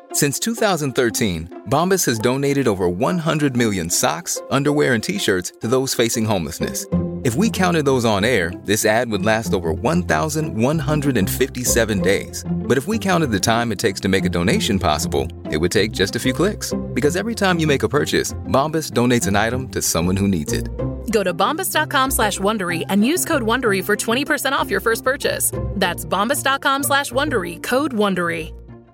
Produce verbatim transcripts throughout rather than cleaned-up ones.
Since two thousand thirteen, Bombas has donated over one hundred million socks, underwear, and T-shirts to those facing homelessness. If we counted those on air, this ad would last over one thousand one hundred fifty-seven days. But if we counted the time it takes to make a donation possible, it would take just a few clicks. Because every time you make a purchase, Bombas donates an item to someone who needs it. Go to bombas.com slash Wondery and use code Wondery for twenty percent off your first purchase. That's bombas.com slash Wondery, code Wondery.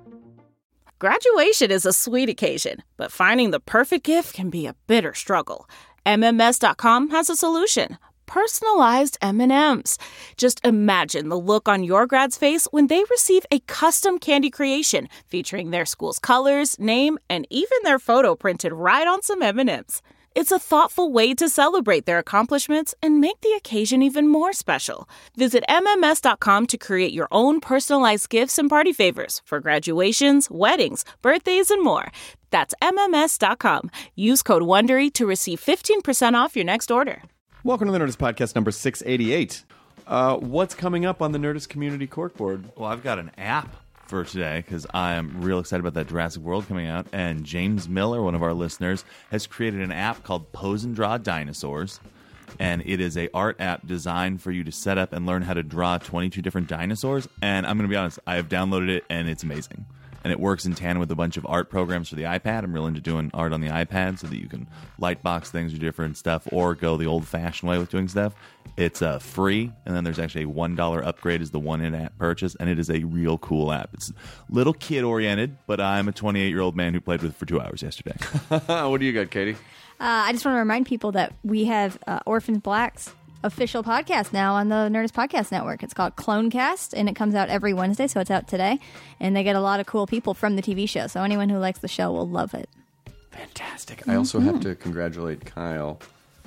Graduation is a sweet occasion, but finding the perfect gift can be a bitter struggle. M M S dot com has a solution. Personalized M and M's. Just imagine the look on your grad's face when they receive a custom candy creation featuring their school's colors, name, and even their photo printed right on some M and M's. It's a thoughtful way to celebrate their accomplishments and make the occasion even more special. Visit M M S dot com to create your own personalized gifts and party favors for graduations, weddings, birthdays, and more. That's M M S dot com. Use code WONDERY to receive fifteen percent off your next order. Welcome to the Nerdist Podcast number six eighty-eight. Uh, what's coming up on the Nerdist Community Corkboard? Well, I've got an app for today because I am real excited about that Jurassic World coming out. And James Miller, one of our listeners, has created an app called Pose and Draw Dinosaurs. And it is a art app designed for you to set up and learn how to draw twenty-two different dinosaurs. And I'm going to be honest, I have downloaded it and it's amazing. And it works in tandem with a bunch of art programs for the iPad. I'm real into doing art on the iPad so that you can lightbox things or different stuff or go the old-fashioned way with doing stuff. It's uh, free, and then there's actually a one dollar upgrade as the one in-app purchase, and it is a real cool app. It's a little kid-oriented, but I'm a twenty-eight-year-old man who played with it for two hours yesterday. What do you got, Katie? Uh, I just want to remind people that we have uh, Orphans Black's official podcast now on the Nerdist Podcast Network. It's called Clonecast, and it comes out every Wednesday, so it's out today. And they get a lot of cool people from the T V show, so anyone who likes the show will love it. Fantastic. Mm-hmm. I also have to congratulate Kyle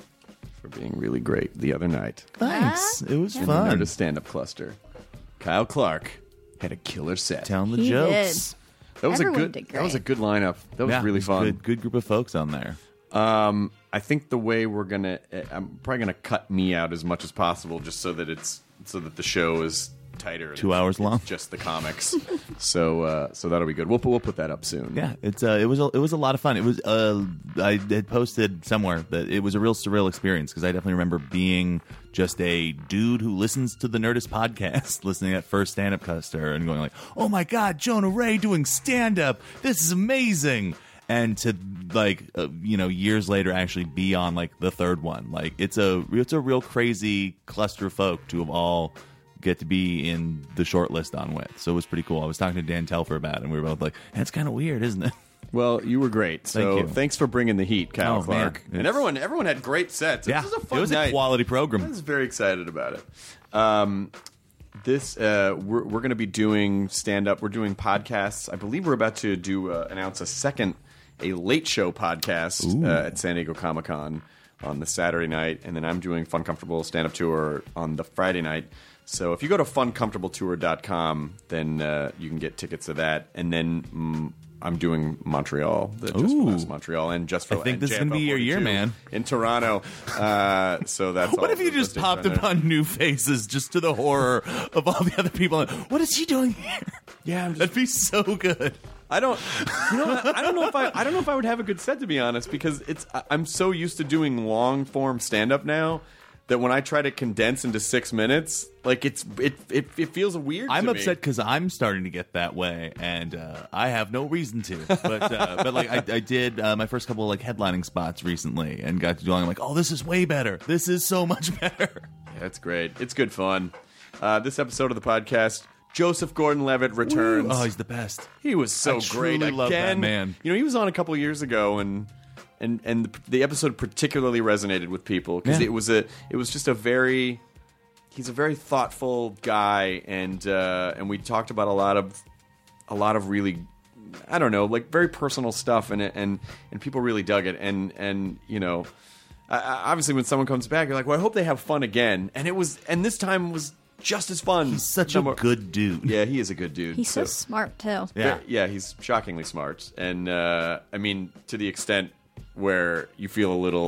for being really great the other night. Thanks. It was in fun. The Nerdist stand-up cluster. Kyle Clark had a killer set. Telling the He jokes. did. That was Everyone a good. did That was a great. good lineup. That was Yeah, really it was fun. Good, good group of folks on there. Um, I think the way we're gonna, I'm probably gonna cut me out as much as possible, just so that it's so that the show is tighter. Two It's- hours it's long? just the comics. so, uh, so that'll be good. We'll put, we'll put that up soon. Yeah, it's uh, it was a, it was a lot of fun. It was uh, I had posted somewhere that it was a real surreal experience because I definitely remember being just a dude who listens to the Nerdist podcast, listening at first stand-up cluster and going like, "Oh my God, Jonah Ray doing stand-up! This is amazing!" And to like uh, you know years later actually be on like the third one, like it's a it's a real crazy cluster of folk to have all get to be in the short list on with. So it was pretty cool. I was talking to Dan Telfer about it, and we were both like, that's kind of weird, isn't it? Well, you were great. So Thank you. thanks for bringing the heat, Kyle Oh, Clark. man. And everyone, everyone had great sets. Yeah, This was a fun it was night. a quality I program. was very excited about it. Um, this uh, we're we're going to be doing stand up. We're doing podcasts. I believe we're about to do uh, announce a second a late show podcast uh, at San Diego Comic Con on the Saturday night, and then I'm doing Fun Comfortable stand up tour on the Friday night. So if you go to fun comfortable tour dot com, then uh, you can get tickets to that, and then. Mm, I'm doing Montreal, the Just for Ooh. Us Montreal, and Just for I think and this is gonna be your year, J F L man. forty-two in Toronto. Uh, so that's What all if you the just dates popped right there. upon new faces just to the horror of all the other people? What is he doing here? Yeah, I'm just, That'd be so good. I don't. You know, what? I don't know if I. I don't know if I would have a good set, to be honest, because it's. I- I'm so used to doing long form stand up now that when I try to condense into six minutes, like it's it it, it feels weird. I'm to upset Me. because I'm starting to get that way, and uh, I have no reason to. But uh, but like I, I did uh, my first couple of like headlining spots recently, and got to doing like, oh, this is way better. This is so much better. Yeah, it's great. It's good fun. Uh, this episode of the podcast, Joseph Gordon-Levitt returns. Oh, he's the best. He was so I great. truly Again, love that man. You know, he was on a couple years ago, and and and the, the episode particularly resonated with people because Yeah. it was a it was just a very he's a very thoughtful guy, and uh, and we talked about a lot of a lot of really I don't know like very personal stuff, and and and people really dug it, and and you know. I, I- obviously, when someone comes back, you're like, "Well, I hope they have fun again." And it was, and this time was just as fun. He's such No a more- good dude. Yeah, he is a good dude. He's so smart, too. Yeah. yeah, he's shockingly smart, and uh, I mean, to the extent where you feel a little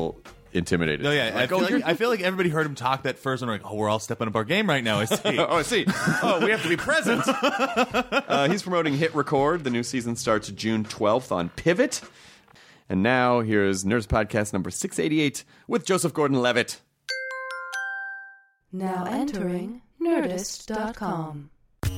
intimidated. No, yeah, I, Like, feel oh, like, you're- I feel like everybody heard him talk that first, and they're like, "Oh, we're all stepping up our game right now." I see. Oh, I see. Oh, we have to be present. uh, he's promoting Hit Record. The new season starts June twelfth on Pivot. And now here's Nerds Podcast number six eighty-eight with Joseph Gordon-Levitt. Now entering Nerdist dot com.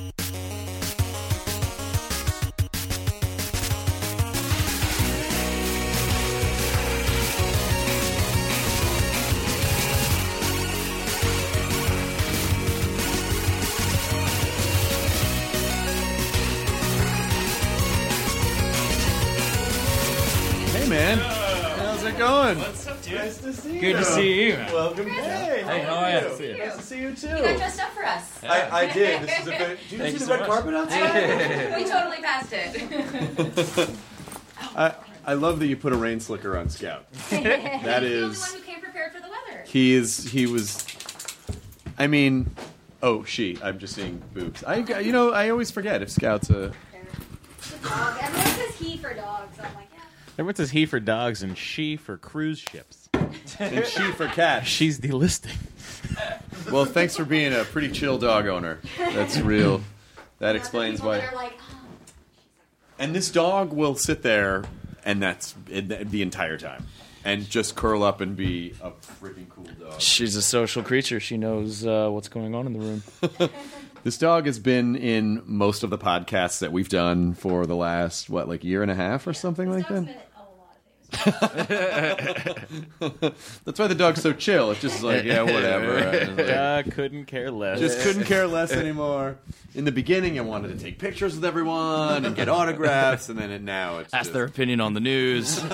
Hey, man. How's it going? What's up, dude? Nice to see you. Good to see you. Welcome. Hey, Hey, how are you? Nice to see you. Nice to see you, too. You got dressed up for us. I, I did. This is a bit... Did you Thank see you the so red much. carpet outside? We totally passed it. I, I love that you put a rain slicker on Scout. That You're the only is... one who came prepared for the weather. He is... He was... I mean... Oh, she. I'm just seeing boobs. I, you know, I always forget if Scout's a... Dog. Everyone says he for dogs. I'm like, yeah. Everyone says he for dogs and she for cruise ships. And she for cats. She's delisting. Well, thanks for being a pretty chill dog owner. That's real. That explains People why. that are like, oh, And this dog will sit there, and that's it, the entire time, and just curl up and be a freaking cool dog. She's a social creature. She knows uh, what's going on in the room. This dog has been in most of the podcasts that we've done for the last, what, like year and a half or something like dog's that? been at a lot of things. That's why the dog's so chill. It's just like, yeah, whatever. Uh, couldn't care less. Just couldn't care less anymore. In the beginning, I wanted to take pictures with everyone and get autographs, and then it, now it's Ask just, their opinion on the news.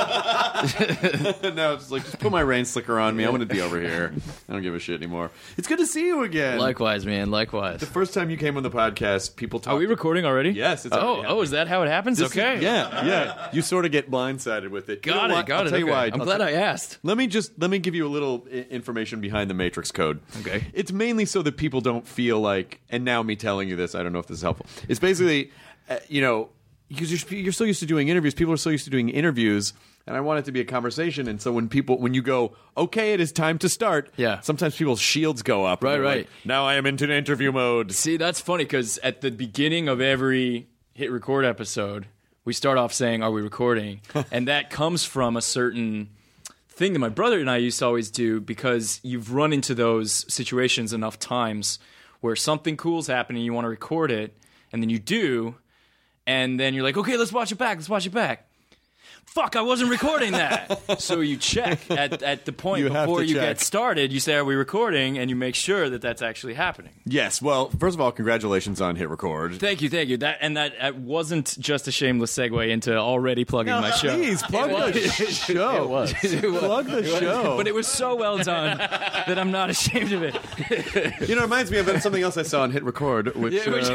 now it's like, just put my rain slicker on me. I want to be over here. I don't give a shit anymore. It's good to see you again. Likewise, man. Likewise. The first time you came on the podcast, people talked. Are we recording already? Yes. It's Oh, already oh, happening. is that how it happens? This is- Okay. yeah, yeah. You sort of get blindsided with it. You Got know it. what? Got I'll it. tell you okay. why. I'm I'll glad tell- I asked. Let me just let me give you a little I- information behind the Matrix code. Okay. It's mainly so that people don't feel like, and now me telling you this, I don't know if this is helpful. It's basically, uh, you know, because you're, you're so used to doing interviews. People are so used to doing interviews, and I want it to be a conversation. And so when people, when you go, okay, it is time to start. Yeah. Sometimes people's shields go up. and Right, they're right. like, now I am into interview mode. See, that's funny because at the beginning of every hit record episode, we start off saying, "Are we recording?" And that comes from a certain thing that my brother and I used to always do because you've run into those situations enough times where something cool's happening, you want to record it, and then you do, and then you're like, "Okay, let's watch it back. Let's watch it back." Fuck, I wasn't recording that. So you check at, at the point You have before to you check. get started. You say, "Are we recording?" And you make sure that that's actually happening. Yes. Well, first of all, congratulations on Hit Record. Thank you, thank you. That and that, that wasn't just a shameless segue into already plugging my show. Please plug It the was. show. It was. Plug the show. But it was so well done that I'm not ashamed of it. You know, it reminds me of something else I saw on Hit Record, which. Yeah, which-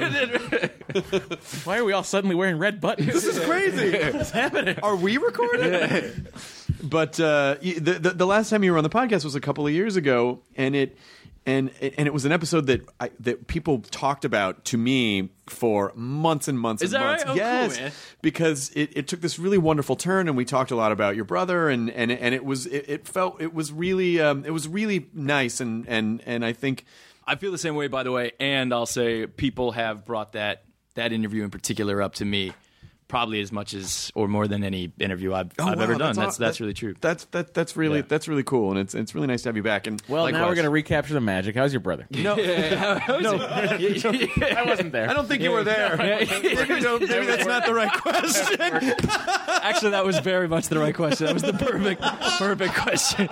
um, Why are we all suddenly wearing red buttons? This is crazy. What's happening? Are we recording? But uh, y- the, the the last time you were on the podcast was a couple of years ago, and it and and it was an episode that I, that people talked about to me for months and months Is and that months. right? Oh, cool, yes, man. because it, it took this really wonderful turn, and we talked a lot about your brother, and and and it was it, it felt it was really um, it was really nice, and and and I think. I feel the same way, by the way, and I'll say people have brought that that interview in particular up to me probably as much as or more than any interview I've, Oh, I've wow, ever done. that's That's aw- that's that- really true. That's that that's really Yeah. that's really cool, and it's it's really nice to have you back. And Well, now Likewise. we're going to recapture the magic. How's your brother? no, I wasn't there. I don't think you were there. Maybe, don't, maybe that's not the right question. Actually, that was very much the right question. That was the perfect, perfect question.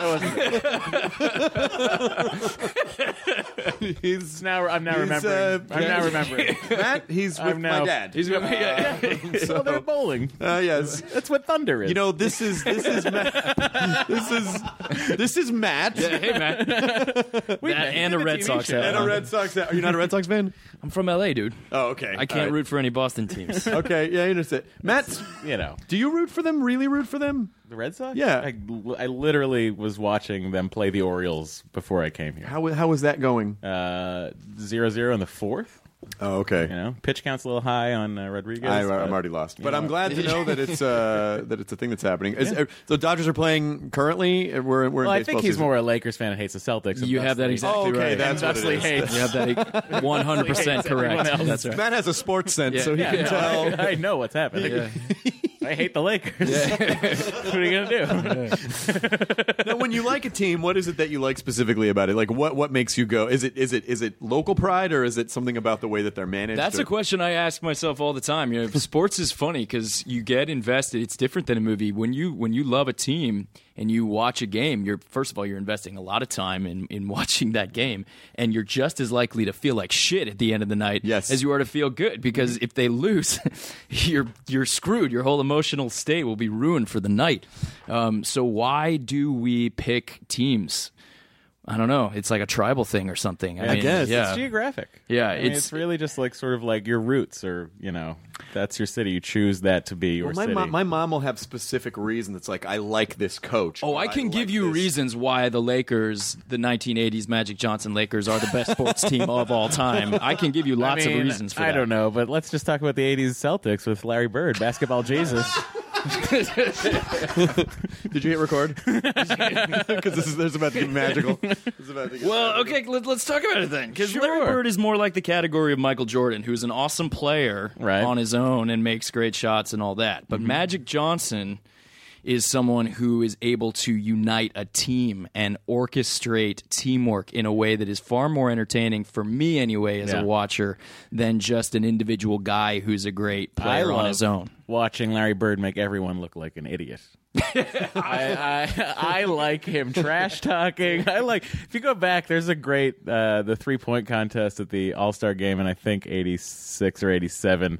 He's Now I'm now He's, remembering. uh, I'm now remembering. Matt. He's with I'm now- my dad. He's got me. Oh, they're bowling. Uh, yes. That's what thunder is. You know, this is this is Matt. This is this is Matt. Hey, man. That and a Red Sox hat. And a Red Sox. Are you not a Red Sox fan? I'm from L A, dude. Oh, okay. I can't root for any Boston teams. Okay, yeah, I understand. Matt, you know do you root for them? Really root for them? the Red Sox. Yeah. I, I literally was watching them play the Orioles before I came here. How how was that going? Uh, zero zero in the fourth. Oh, okay. You know, pitch count's a little high on uh, Rodriguez. I, but, I'm already lost, but know. I'm glad to know that it's uh, that it's a thing that's happening. Is, uh, so Dodgers are playing currently. We're, we're Well, in I baseball think he's season. more a Lakers fan and hates the Celtics. and You have that thusly- exactly Oh, okay, right. that's and what it thusly is. hates. You have that one hundred percent correct. Everyone else. That's right. Matt has a sports sense, Yeah. so he Yeah, can no, tell. I, I know what's happening. Yeah. I hate the Lakers. What are you gonna do? Now, when you like a team, what is it that you like specifically about it? Like, what what makes you go? Is it is it is it local pride, or is it something about the way that they're managed? That's or- a question I ask myself all the time. You know, sports is funny because you get invested. It's different than a movie. When you when you love a team and you watch a game, you're first of all you're investing a lot of time in, in watching that game, and you're just as likely to feel like shit at the end of the night Yes. as you are to feel good. Because if they lose, you're you're screwed. Your whole emotional state will be ruined for the night. Um, so why do we pick teams? I don't know. It's like a tribal thing or something. I, I mean, guess. yeah. It's geographic. Yeah, I mean, it's- it's, really just like sort of like your roots, or you know, that's your city. You choose that to be your Well, my city. mom, my mom will have specific reasons. It's like I like this coach. Oh, or I can give like you this. reasons why the Lakers, the nineteen eighties Magic Johnson Lakers, are the best sports team of all time. I can give you lots I mean, of reasons for I that. don't know, but let's just talk about the eighties Celtics with Larry Bird, basketball Jesus. Did you hit record? Because this is there's about to get magical. This is about to get Well, magical. okay, let, let's talk about it then. Because Sure. Larry Bird is more like the category of Michael Jordan, who's an awesome player Right. on his own and makes great shots and all that. But Magic Johnson is someone who is able to unite a team and orchestrate teamwork in a way that is far more entertaining for me anyway as Yeah. a watcher than just an individual guy who's a great player I on love his own. Watching Larry Bird make everyone look like an idiot. I, I I like him trash talking. I like if you go back. There's a great uh, the three point contest at the All Star game, and I think eighty-six or eighty-seven.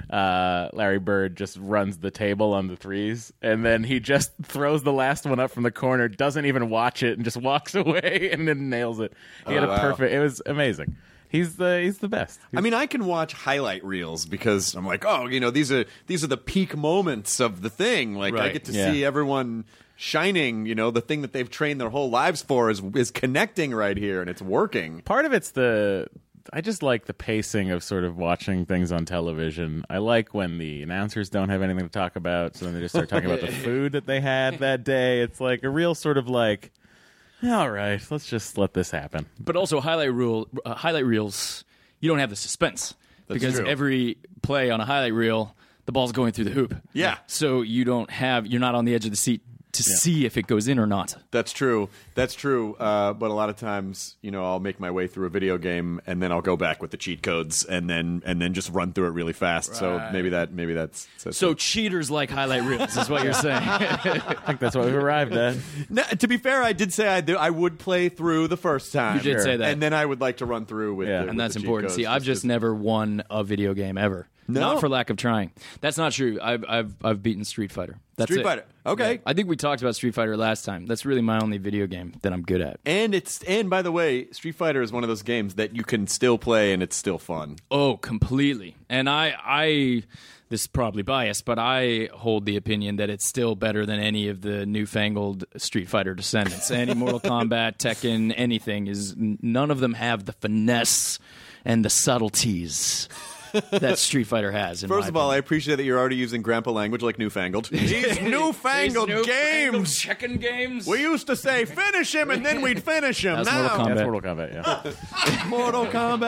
Uh, Larry Bird just runs the table on the threes, and then he just throws the last one up from the corner, doesn't even watch it, and just walks away, and then nails it. He had Oh, a wow. perfect. It was amazing. He's the he's the best. I mean, I can watch highlight reels because I'm like, oh, you know, these are these are the peak moments of the thing. Like, I Right. get to Yeah. see everyone shining. You know, the thing that they've trained their whole lives for is is connecting right here, and it's working. Part of it's the I just like the pacing of sort of watching things on television. I like when the announcers don't have anything to talk about, so then they just start talking about the food that they had that day. It's like a real sort of like, all right, let's just let this happen. But also highlight reel, uh, highlight reels, you don't have the suspense because true. every play on a highlight reel, the ball's going through the hoop. Yeah. So you don't have, you're not on the edge of the seat to see if it goes in or not. That's true. That's true. Uh, but a lot of times, you know, I'll make my way through a video game, and then I'll go back with the cheat codes, and then and then just run through it really fast. So maybe that maybe that's, that's So cheaters like highlight reels is what you're saying. I think that's what we've arrived at. No, to be fair, I did say I do, I would play through the first time. You did say that. and then I would like to run through with. Yeah. the, And with that's the cheat important. codes See, I've just to- never won a video game ever. No? Not for lack of trying. That's not true. I've I've I've beaten Street Fighter. That's Street it. Fighter. Okay. Yeah. I think we talked about Street Fighter last time. That's really my only video game that I'm good at. And it's and by the way, Street Fighter is one of those games that you can still play and it's still fun. Oh, completely. And I, I, this is probably biased, but I hold the opinion that it's still better than any of the newfangled Street Fighter descendants. Any Mortal Kombat, Tekken, anything is. None of them have the finesse and the subtleties that Street Fighter has. In First my of all, I opinion. appreciate that you're already using grandpa language like newfangled. These newfangled These games. newfangled Tekken games. We used to say finish him and then we'd finish him. That's now Mortal Kombat. That's Mortal Kombat, yeah. Mortal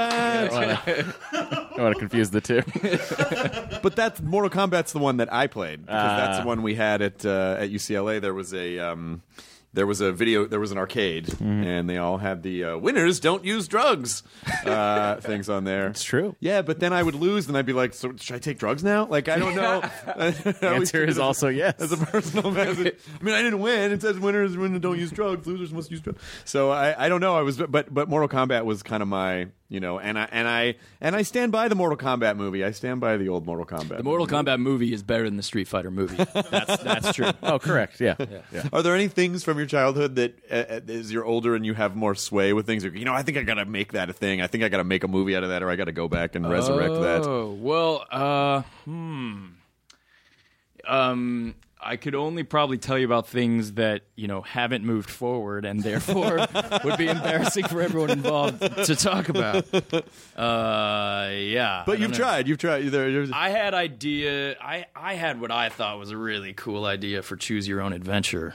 Kombat. I want to confuse the two. But that's Mortal Kombat's the one that I played because that's Ah. the one we had at uh, at U C L A. There was a um, there was a video. There was an arcade, Mm-hmm. and they all had the uh, winners don't use drugs uh, things on there. It's true. Yeah, but then I would lose, and I'd be like, "So should I take drugs now?" Like I don't know. The answer is also yes. As a personal message. I mean, I didn't win. It says winners winners don't use drugs. Losers must use drugs. So I, I don't know. I was, but but Mortal Kombat was kind of my, you know, and I and I and I stand by the Mortal Kombat movie. I stand by the old Mortal Kombat. The Mortal movie. Kombat movie is better than the Street Fighter movie. That's that's true. Oh, correct. Yeah. yeah. Are there any things from your childhood that, uh, as you're older and you have more sway with things, you know, I think I gotta make that a thing. I think I gotta make a movie out of that, or I gotta go back and resurrect that. Oh well, uh, hmm. Um, I could only probably tell you about things that, you know, haven't moved forward and therefore would be embarrassing for everyone involved to talk about. Uh, yeah. But you've know. tried. You've tried. There, there's... I had idea. I, I had what I thought was a really cool idea for Choose Your Own Adventure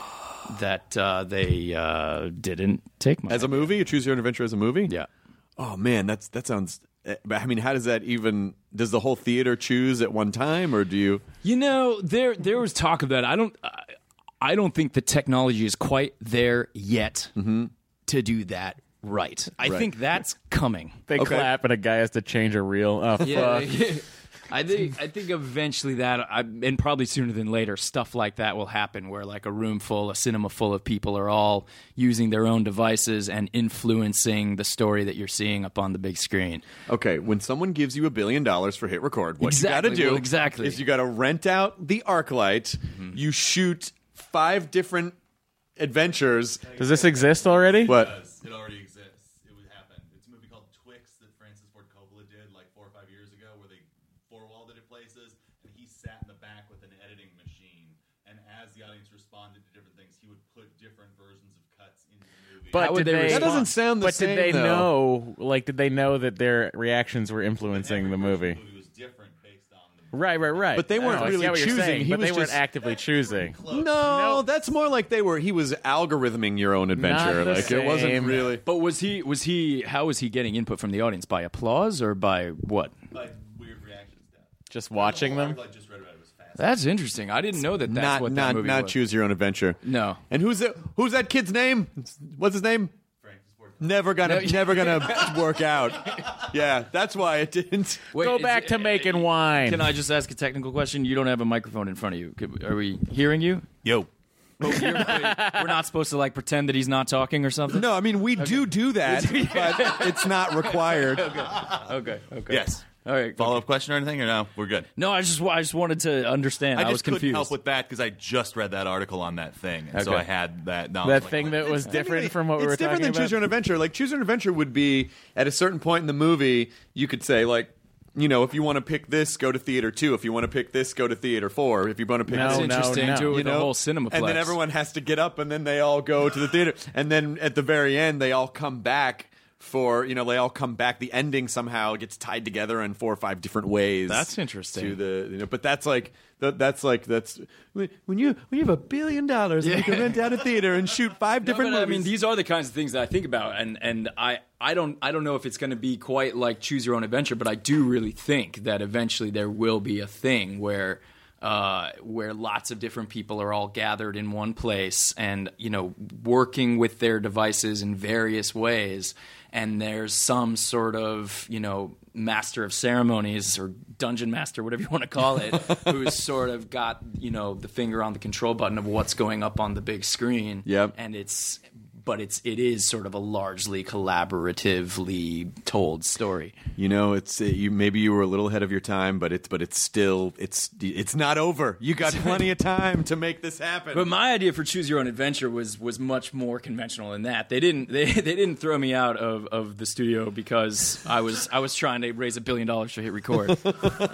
that uh, they uh, didn't take my As a idea. movie? You Choose Your Own Adventure as a movie? Yeah. Oh, man, that's that sounds... I mean, how does that even... Does the whole theater choose at one time, or do you... You know, there there was talk of that. I don't I, I don't think the technology is quite there yet Mm-hmm. to do that right. I Right. think that's coming. They Okay. clap and a guy has to change a reel. Oh, Yeah, fuck. I think I think eventually that, I, and probably sooner than later, stuff like that will happen. Where like a room full, a cinema full of people are all using their own devices and influencing the story that you're seeing up on the big screen. Okay, when someone gives you a billion dollars for hit record, what Exactly, you got to do well, exactly. is you got to rent out the ArcLight. Mm-hmm. You shoot five different adventures. Does this exist already? What? It already exists. It would happen. It's a movie called Twix that Francis Ford Coppola did like four or five years ago, where they four-walled it at places, and he sat in the back with an editing machine. And as the audience responded to different things, he would put different versions of cuts into the movie. But How would did they they, respond? That doesn't sound the but same, did they though. know? Like, did they know that their reactions were influencing the movie? The movie was different based on the Right, right, right. But they weren't I really get what you're choosing. saying, He but was they weren't just- actively choosing. No, that's more like they were. He was algorithming your own adventure. Not the Like it wasn't same. really. But was he was he how was he getting input from the audience? By applause or by what? like weird reactions to that. Just watching them. I just read about it. It was fast. That's interesting. I didn't know that that's Not what that not movie not was. choose your own adventure. No. And who's that? Who's that kid's name? What's his name? Francis Ford. Never gonna never gonna work out. Yeah, that's why it didn't. Wait, Go is back it- to making wine. Can I just ask a technical question? You don't have a microphone in front of you. Could- Are we hearing you? Yo. But we're, we're not supposed to like pretend that he's not talking or something. No, I mean we do do that, but it's not required. Okay. Okay. Yes. All right. Follow up question or anything, or no? We're good. No, I just I just wanted to understand. I, I was just couldn't confused. help with that because I just read that article on that thing, and so Okay. I had that knowledge. that like, thing that was different from what it's we were different talking than about. Choose Your Own Adventure. Like Choose Your Own Adventure would be at a certain point in the movie, you could say like, you know, if you want to pick this, go to theater two. If you want to pick this, go to theater four. If you want to pick No, That's this, no, interesting. no. Do it you with know, the whole Cinemaplex. and then everyone has to get up, and then they all go to the theater, and then at the very end, they all come back for you know they all come back. The ending somehow gets tied together in four or five different ways. That's interesting. To the you know, but that's like that, that's like that's when you when you have a billion dollars and you can rent out a theater and shoot five No, different but, movies. I mean, these are the kinds of things that I think about, and and I I don't I don't know if it's going to be quite like Choose Your Own Adventure, but I do really think that eventually there will be a thing where. Uh, where lots of different people are all gathered in one place and, you know, working with their devices in various ways. And there's some sort of, you know, master of ceremonies or dungeon master, whatever you want to call it, who's sort of got, you know, the finger on the control button of what's going up on the big screen. Yep. And it's, but it's, it is sort of a largely collaboratively told story. You know, it's uh, you. Maybe you were a little ahead of your time, but it's but it's still it's it's not over. You got plenty of time to make this happen. But my idea for Choose Your Own Adventure was was much more conventional than that. They didn't they, they didn't throw me out of, of the studio because I was I was trying to raise a billion dollars to hit record. um,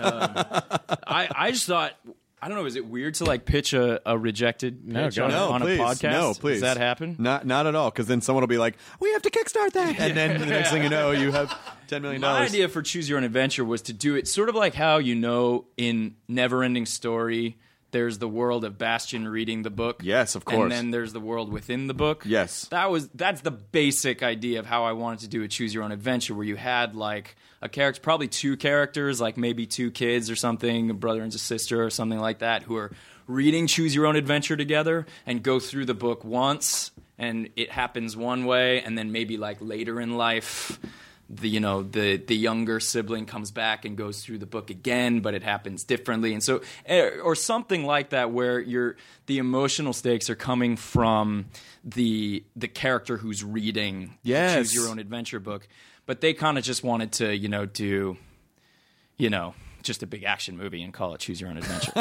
I I just thought. I don't know. Is it weird to like pitch a, a rejected No, pitch go on, ahead. on please, a podcast? no, please. Does that happen? Not not at all. Because then someone will be like, "We have to kickstart that," and then the next thing you know, you have ten million My dollars. idea for Choose Your Own Adventure was to do it sort of like how, you know, in Neverending Story, there's the world of Bastian reading the book. Yes, of And course. then there's the world within the book. Yes. That was that's the basic idea of how I wanted to do a Choose Your Own Adventure, where you had like a character, probably two characters, like maybe two kids or something, a brother and a sister or something like that, who are reading Choose Your Own Adventure together and go through the book once, and it happens one way, and then maybe like later in life, the you know the the younger sibling comes back and goes through the book again, but it happens differently, and so or something like that, where you're the emotional stakes are coming from the the character who's reading Yes. the Choose Your Own Adventure book, but they kind of just wanted to you know do you know just a big action movie and call it Choose Your Own Adventure.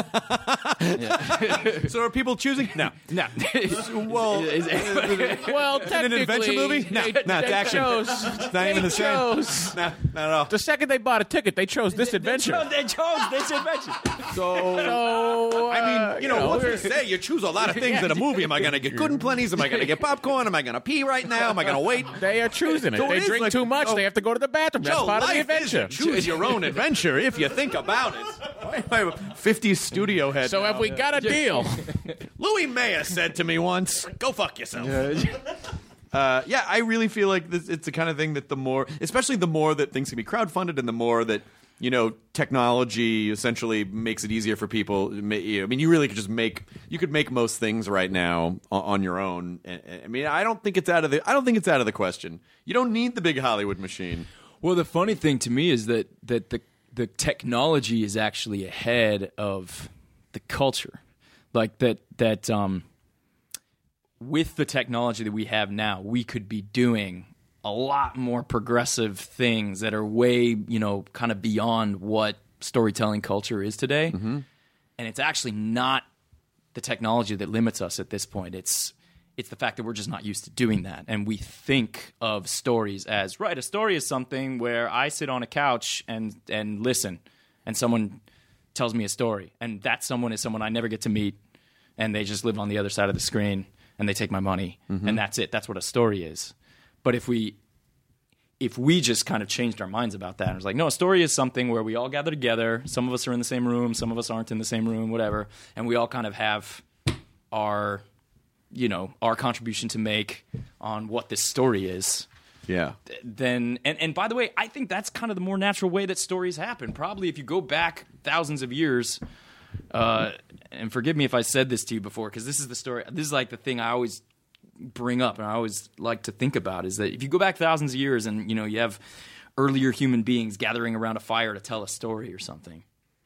So are people choosing? No. No, Well, Well, is it technically, an adventure movie? No, they, no, it's they action. chose- It's not even the same. chose- No, not at all. The second they bought a ticket, they chose this adventure. They chose this adventure. So So I mean, uh, You know, what's to say? You choose a lot of things in a movie. Am I going to get good and plenties? Am I going to get popcorn? Am I going to pee right now? Am I going to wait? They are choosing it. So they it is drink like- too much. oh, they have to go to the bathroom. That's Joe, part of the life adventure. is a choose your own adventure if you think about it. fifties studio head. So now. have we got a deal? Louis Mayer said to me once, "Go fuck yourself." Uh, yeah, I really feel like this, it's the kind of thing that the more, especially the more that things can be crowdfunded and the more that, you know, technology essentially makes it easier for people. I mean, you really could just make, you could make most things right now on, on your own. I mean, I don't think it's out of the, I don't think it's out of the question. You don't need the big Hollywood machine. Well, the funny thing to me is that that the the technology is actually ahead of the culture. Like that that um with the technology that we have now, we could be doing a lot more progressive things that are way, you know, kind of beyond what storytelling culture is today. Mm-hmm. And it's actually not the technology that limits us at this point. It's it's the fact that we're just not used to doing that. And we think of stories as, right, a story is something where I sit on a couch and and listen, and someone tells me a story. And that someone is someone I never get to meet, and they just live on the other side of the screen. And they take my money, mm-hmm. and that's it. That's what a story is. But if we if we just kind of changed our minds about that, and it's like, no, a story is something where we all gather together. Some of us are in the same room, some of us aren't in the same room, whatever, and we all kind of have our, you know, our contribution to make on what this story is. Yeah. Then, and, and by the way, I think that's kind of the more natural way that stories happen. Probably if you go back thousands of years. Uh, and forgive me if I said this to you before, because this is the story. This is like the thing I always bring up, and I always like to think about, is that if you go back thousands of years, and you know you have earlier human beings gathering around a fire to tell a story or something,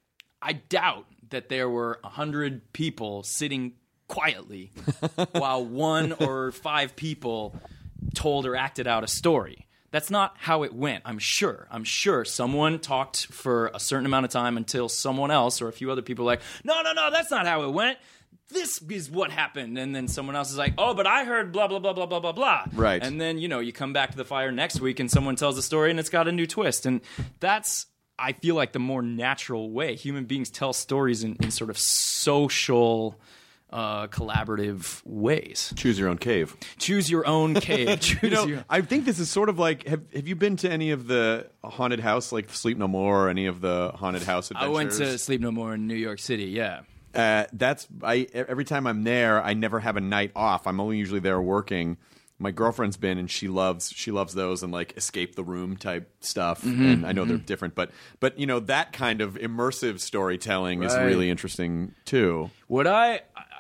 I doubt that there were a hundred people sitting quietly while one or five people told or acted out a story. That's not how it went, I'm sure. I'm sure someone talked for a certain amount of time until someone else or a few other people were like, no, no, no, that's not how it went. This is what happened. And then someone else is like, oh, but I heard blah, blah, blah, blah, blah, blah, blah. Right. And then, you know, you come back to the fire next week and someone tells a story and it's got a new twist. And that's, I feel like, the more natural way. Human beings tell stories in, in sort of social... Uh, collaborative ways. Choose your own cave. Choose your own cave. Choose you know, your... I think this is sort of like, have have you been to any of the haunted house, like Sleep No More, or any of the haunted house adventures? I went to Sleep No More in New York City, yeah. Uh, that's, I, every time I'm there, I never have a night off. I'm only usually there working. My girlfriend's been, and she loves she loves those and like escape the room type stuff. Mm-hmm. And I know Mm-hmm. they're different, but but you know that kind of immersive storytelling is Right. really interesting too. What I,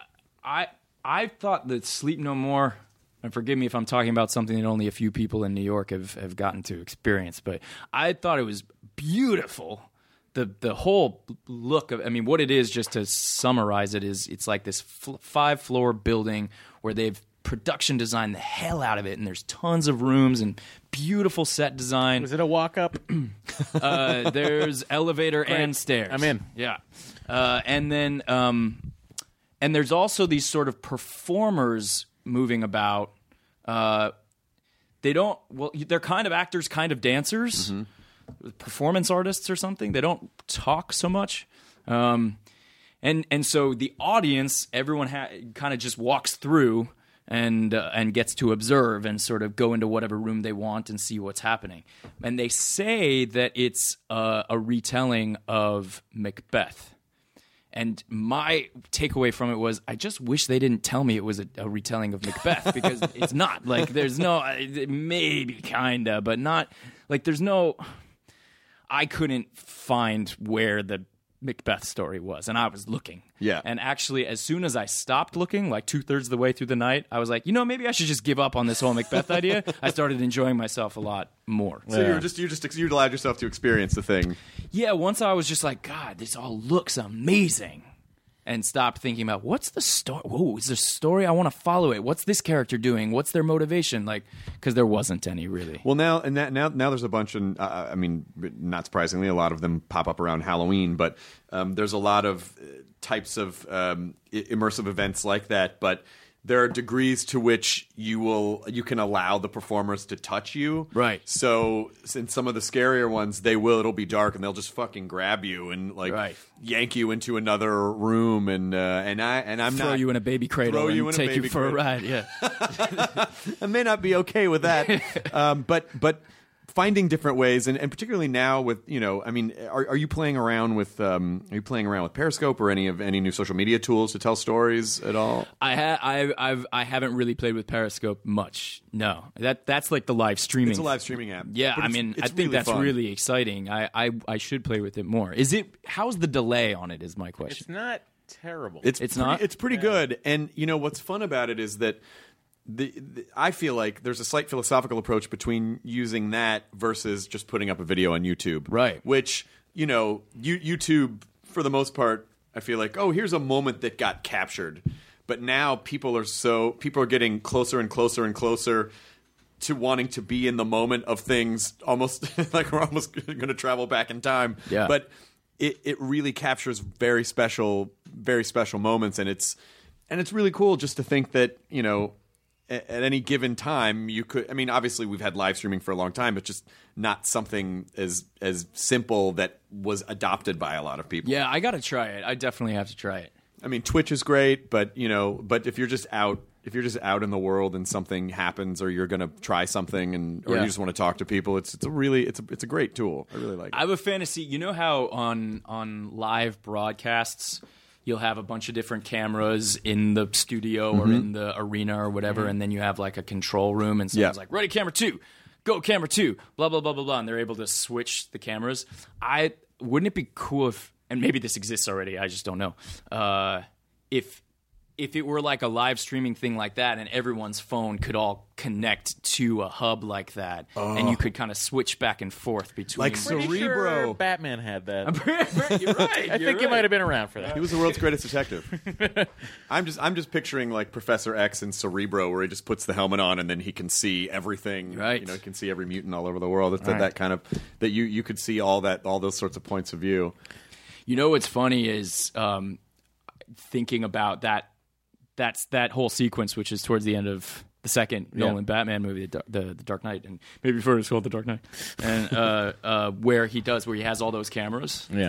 I, I thought that Sleep No More, and forgive me if I'm talking about something that only a few people in New York have, have gotten to experience, but I thought it was beautiful. The the whole look of, I mean, what it is, just to summarize it, is it's like this fl- five floor building where they've production designed the hell out of it, and there's tons of rooms and beautiful set design. Was it a walk up? uh, there's elevator and stairs. I'm in. Yeah, uh, and then um, and there's also these sort of performers moving about. Uh, they don't. Well, they're kind of actors, kind of dancers. Mm-hmm. Performance artists or something. They don't talk so much, um, and and so the audience, everyone ha- kind of just walks through and uh, and gets to observe and sort of go into whatever room they want and see what's happening. And they say that it's uh, a retelling of Macbeth. And my takeaway from it was, I just wish they didn't tell me it was a, a retelling of Macbeth, because it's not. Like, there's no, maybe kinda, but not, like, there's no. I couldn't find where the Macbeth story was, and I was looking. Yeah. And actually, as soon as I stopped looking, like two thirds of the way through the night, I was like, you know, maybe I should just give up on this whole Macbeth idea. I started enjoying myself a lot more. So you were just you just you allowed yourself to experience the thing. Yeah. Once I was just like, God, this all looks amazing, and stopped thinking about what's the story. Whoa, is there a story? I want to follow it. What's this character doing? What's their motivation? Like, because there wasn't any really. Well, now and that, now now there's a bunch, and uh, I mean, not surprisingly, a lot of them pop up around Halloween. But um, there's a lot of uh, types of um, I- immersive events like that. But there are degrees to which you will you can allow the performers to touch you. Right. So in some of the scarier ones, they will. It'll be dark, and they'll just fucking grab you and like Right. yank you into another room, and uh, and I and I'm throw not you in a baby cradle throw and you in a take you baby for a cradle. ride. Yeah. I may not be okay with that, um, but but finding different ways, and, and particularly now with you know, I mean, are, are you playing around with um, are you playing around with Periscope or any of any new social media tools to tell stories at all? I ha- I I've I haven't really played with Periscope much. No, that that's like the live streaming. It's a live streaming app. Yeah, But I it's- mean, it's I think really that's fun. really exciting. I, I I should play with it more. Is it? How's the delay on it? Is my It's question. not terrible. It's It's pretty, not? It's pretty good, and you know what's fun about it is that the, the I feel like there's a slight philosophical approach between using that versus just putting up a video on YouTube, Right. Which you know, you, YouTube for the most part, I feel like oh, here's a moment that got captured, but now people are so people are getting closer and closer and closer to wanting to be in the moment of things, almost like we're almost going to travel back in time, Yeah. but. It, it really captures very special, very special moments, and it's and it's really cool just to think that you know at, at any given time you could. I mean, obviously we've had live streaming for a long time, but just not something as as simple that was adopted by a lot of people. Yeah, I got to try it. I definitely have to try it. I mean, Twitch is great, but you know, but if you're just out. If you're just out in the world and something happens, or you're going to try something, and or Yeah. you just want to talk to people, it's it's a really it's a it's a great tool. I really like it. I have a fantasy. You know how on on live broadcasts you'll have a bunch of different cameras in the studio or in the arena or whatever, and then you have like a control room, and someone's Yeah. like, "Ready, camera two, go, camera two," blah blah blah blah blah, and they're able to switch the cameras. I wouldn't it be cool if, and maybe this exists already, I just don't know. Uh, if if it were like a live streaming thing like that, and everyone's phone could all connect to a hub like that, and you could kind of switch back and forth between. Like Pretty Cerebro. sure Batman had that. You're right. I think he might have been around for that. He was the world's greatest detective. I'm just I'm just picturing like Professor X in Cerebro, where he just puts the helmet on and then he can see everything. Right. You know, he can see every mutant all over the world. It's that, Right. that kind of that you you could see all that all those sorts of points of view. You know what's funny is um, thinking about that. That's that whole sequence, which is towards the end of the second Nolan Batman movie, the, the the Dark Knight, and maybe before it was called The Dark Knight, and uh, uh, where he does where he has all those cameras. Yeah.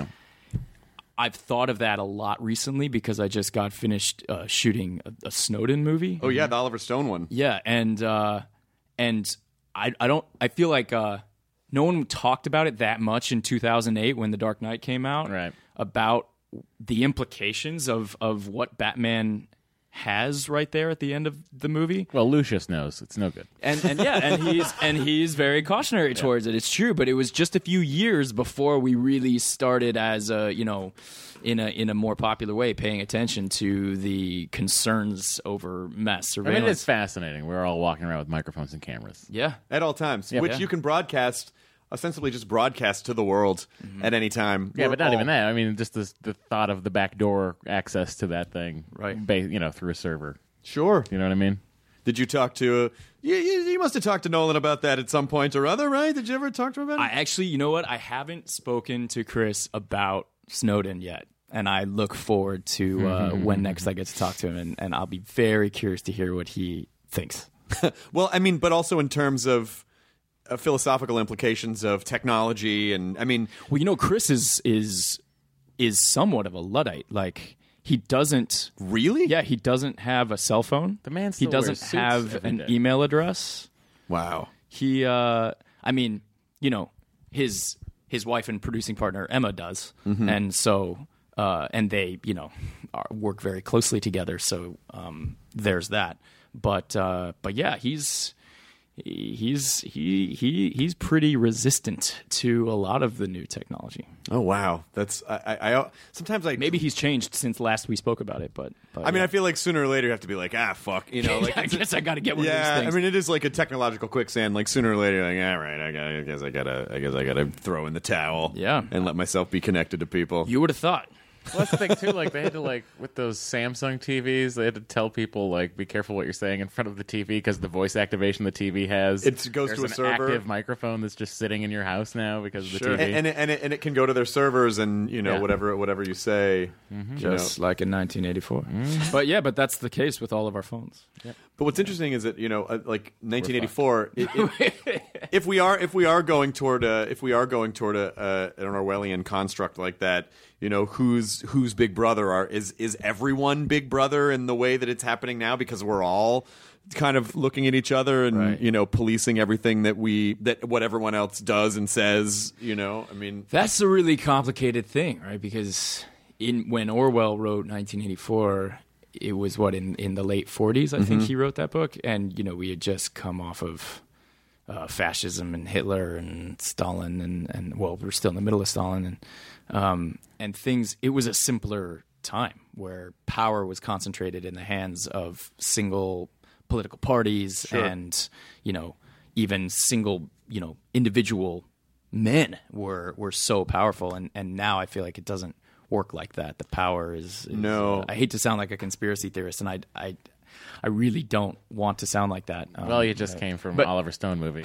I've thought of that a lot recently because I just got finished uh, shooting a, a Snowden movie. Oh yeah, the Oliver Stone one. Yeah, and uh, and I I don't I feel like uh, no one talked about it that much in two thousand eight when The Dark Knight came out. Right. About the implications of of what Batman has right there at the end of the movie. Well, Lucius knows it's no good. And and yeah, and he's and he's very cautionary towards it. It's true, but it was just a few years before we really started as a, you know, in a in a more popular way paying attention to the concerns over mass I surveillance. mean, it's fascinating. We're all walking around with microphones and cameras. Yeah. At all times, which Yeah. you can broadcast, ostensibly just broadcast to the world at any time. Yeah, We're but not all- even that. I mean, just the the thought of the backdoor access to that thing, Right. Ba- you know, through a server. Sure. You know what I mean? Did you talk to? You, you, you must have talked to Nolan about that at some point or other, right? Did you ever talk to him about it? I actually, you know what? I haven't spoken to Chris about Snowden yet. And I look forward to uh, when next I get to talk to him, and, and I'll be very curious to hear what he thinks. Well, I mean, but also in terms of uh, philosophical implications of technology, and I mean, Well, you know, Chris is is is somewhat of a Luddite. Like he doesn't really, Yeah, he doesn't have a cell phone. The man he still doesn't wears suits have every an day. email address. wow. He, uh, I mean, you know, his his wife and producing partner Emma does, and so uh, and they, you know, are, work very closely together. So um, there's that. But uh, but yeah, he's. He's he he he's pretty resistant to a lot of the new technology. Oh wow, that's I. I, I sometimes I Maybe he's changed since last we spoke about it, but, but I mean, yeah. I feel like sooner or later you have to be like, ah, fuck, you know, like I guess I got to get one yeah. of those things. I mean, it is like a technological quicksand. Like sooner or later, you're like, all right, I, gotta, I guess I gotta, I guess I gotta throw in the towel, Yeah. and let myself be connected to people. you would have thought. Well, that's the thing too. Like they had to like with those Samsung T Vs, they had to tell people like be careful what you're saying in front of the T V because the voice activation the T V has. It goes There's to a an server. active microphone that's just sitting in your house now because of the Sure. T V. And, and, it, and, it, and it can go to their servers and you know Yeah. whatever whatever you say. Mm-hmm. you know. Just like in nineteen eighty-four. But yeah, but that's the case with all of our phones. But what's interesting is that you know, uh, like nineteen eighty-four, it, it, if we are if we are going toward a if we are going toward a, a an Orwellian construct like that, you know, who's who's Big Brother are is is everyone Big Brother in the way that it's happening now because we're all kind of looking at each other and Right. you know policing everything that we that what everyone else does and says. You know, I mean, That's a really complicated thing, right? Because in when Orwell wrote nineteen eighty-four, it was what in, in the late forties, I think he wrote that book, and you know we had just come off of uh, fascism and Hitler and Stalin, and, and well, we're still in the middle of Stalin, and um, and things. It was a simpler time where power was concentrated in the hands of single political parties, Sure. and you know even single you know individual men were were so powerful, and and now I feel like it doesn't work like that. The power is, is No. uh, I hate to sound like a conspiracy theorist, and I I I really don't want to sound like that. Um, Well, you just came from but- Oliver Stone movie.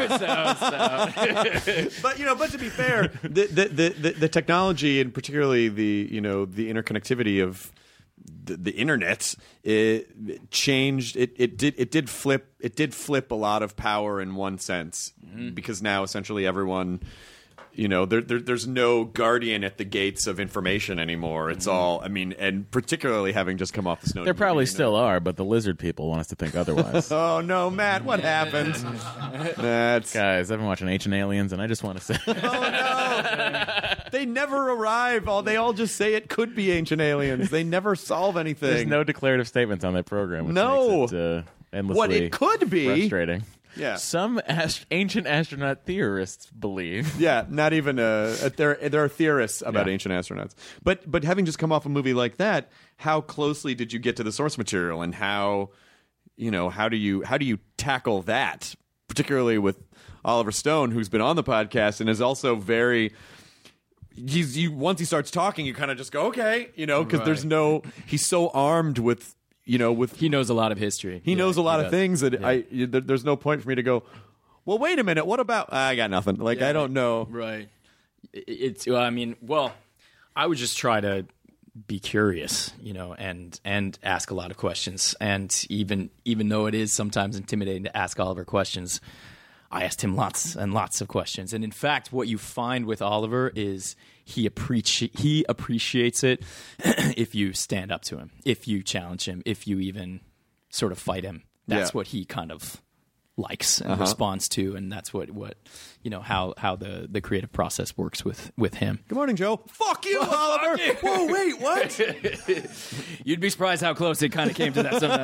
but you know, but to be fair, the the, the the the technology and particularly the you know the interconnectivity of the, the internet it, it changed it it did it did flip it did flip a lot of power in one sense because now essentially everyone. You know, there, there, there's no guardian at the gates of information anymore. It's all, I mean, and particularly having just come off the Snowden. There probably movie, you know. still are, but the lizard people want us to think otherwise. Oh no, Matt! What happened? That's Guys, I've been watching Ancient Aliens, and I just want to say, oh no! They never arrive. All they all just say it could be ancient aliens. They never solve anything. there's no declarative statements on that program. Which No. makes it, uh, endlessly what it could be. frustrating. Yeah. Some ast- ancient astronaut theorists believe. Yeah, not even uh, there. There are theorists about Yeah. ancient astronauts, but but having just come off a movie like that, how closely did you get to the source material, and how, you know, how do you how do you tackle that, particularly with Oliver Stone, who's been on the podcast and is also very. He's you once he starts talking, you kind of just go okay, you know, because there's no. He's so armed with. You know, with he knows a lot of history. he Yeah, knows a lot he of does. things that Yeah. I. You, there, there's no point for me to go. Well, wait a minute. What about? I got nothing. Like I don't know. Right. It- It's. Well, I mean, well, I would just try to be curious, you know, and and ask a lot of questions. And even even though it is sometimes intimidating to ask Oliver questions, I asked him lots and lots of questions. And in fact, what you find with Oliver is he appreci- he appreciates it if you stand up to him, if you challenge him, if you even sort of fight him. That's Yeah. what he kind of likes and Uh-huh. responds to, and that's what, what you know how, how the, the creative process works with, with him. Good morning, Joe. Fuck you, Oliver. Whoa, wait, what? You'd be surprised how close it kind of came to that. So,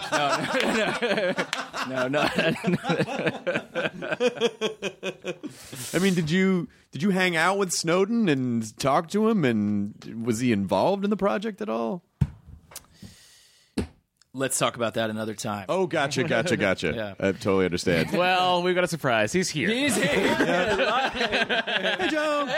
no, no, no, no, no, no. I mean, did you did you hang out with Snowden and talk to him? And was he involved in the project at all? Let's talk about that another time. Oh, gotcha, gotcha, gotcha. Yeah. I totally understand. Well, we've got a surprise. He's here. He's here. Hey, Joe.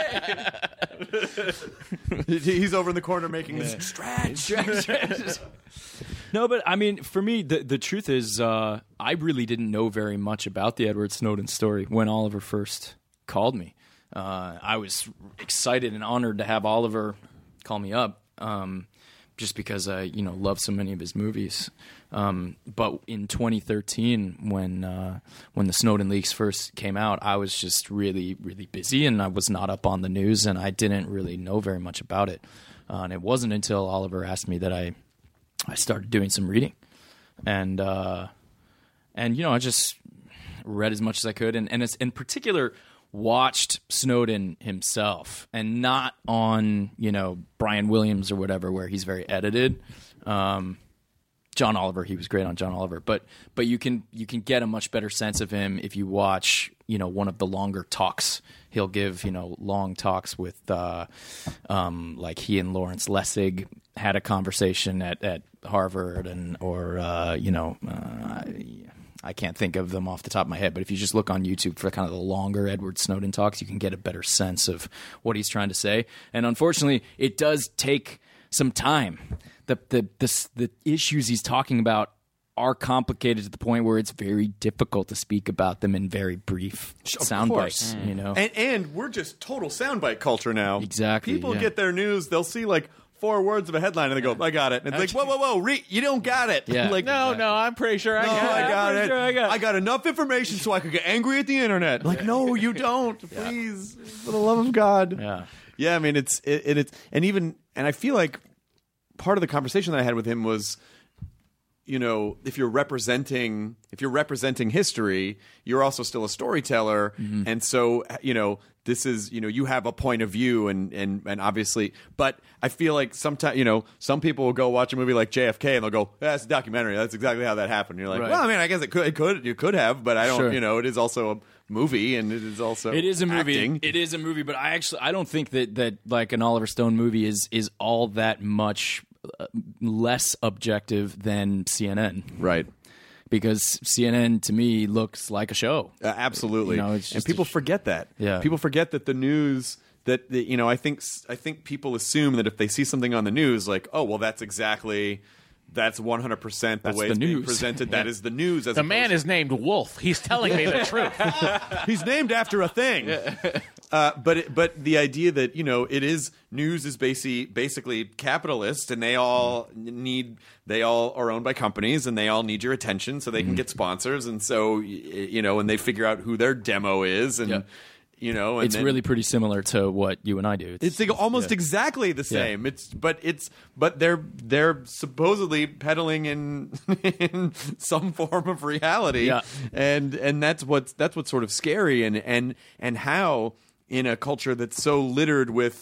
He's over in the corner making this stretch. No, but I mean, for me, the the truth is, uh, I really didn't know very much about the Edward Snowden story when Oliver first called me. Uh, I was excited and honored to have Oliver call me up, um, just because I, you know, love so many of his movies. Um, but in twenty thirteen, when uh, when the Snowden leaks first came out, I was just really, really busy, and I was not up on the news, and I didn't really know very much about it. Uh, and it wasn't until Oliver asked me that I. I started doing some reading, and uh, and you know I just read as much as I could, and and it's, in particular watched Snowden himself, and not on you know Brian Williams or whatever where he's very edited. Um, John Oliver, he was great on John Oliver, but but you can you can get a much better sense of him if you watch you know one of the longer talks. He'll give you know long talks with uh, um, like he and Lawrence Lessig had a conversation at, at Harvard, and or uh, you know uh, I can't think of them off the top of my head, but if you just look on YouTube for kind of the longer Edward Snowden talks, you can get a better sense of what he's trying to say. And unfortunately, it does take some time. The the the, the issues he's talking about are complicated to the point where it's very difficult to speak about them in very brief sound bites. You know, and and we're just total soundbite culture now. Exactly. People yeah. get their news; they'll see like four words of a headline and they go, "I got it." And it's like, "Whoa, whoa, whoa! Re- you don't got it." Yeah. Like, No, no, I'm pretty sure I no, got I it. got I'm it. pretty sure I got it. I got enough information so I could get angry at the internet. Like, no, you don't. Please, for the love of God. Yeah. Yeah. I mean, it's it, it, it's and even and I feel like part of the conversation that I had with him was, you know, if you're representing if you're representing history, you're also still a storyteller, Mm-hmm. and so you know this is you know you have a point of view, and and and obviously, but I feel like sometimes you know some people will go watch a movie like J F K and they'll go, "That's a documentary. That's exactly how that happened." And you're like, Right. well, I mean, I guess it could it could you could have, but I don't. Sure. You know, it is also a movie, and it is also It is a movie. acting. It is a movie, but I actually I don't think that that like an Oliver Stone movie is is all that much uh, less objective than C N N. Right. Because C N N to me looks like a show. Uh, absolutely, You know, it's and just people a sh- forget that. Yeah. people forget that the news that the, you know. I think I think people assume that if they see something on the news, like, oh, well, that's exactly that's one hundred percent the That's way the it's being news. presented. That is the news. As The man opposed- is named Wolf. He's telling me the truth. he's named after a thing. Uh, but it, but the idea that you know it is news is basically basically capitalist, and they all need they all are owned by companies, and they all need your attention so they can get sponsors, and so y- you know, and they figure out who their demo is, and Yeah. you know, and It's then- really pretty similar to what you and I do. It's like almost exactly the same. It's but it's but they're they're supposedly peddling in in some form of reality. Yeah. And and that's what's that's what's sort of scary, and and and how in a culture that's so littered with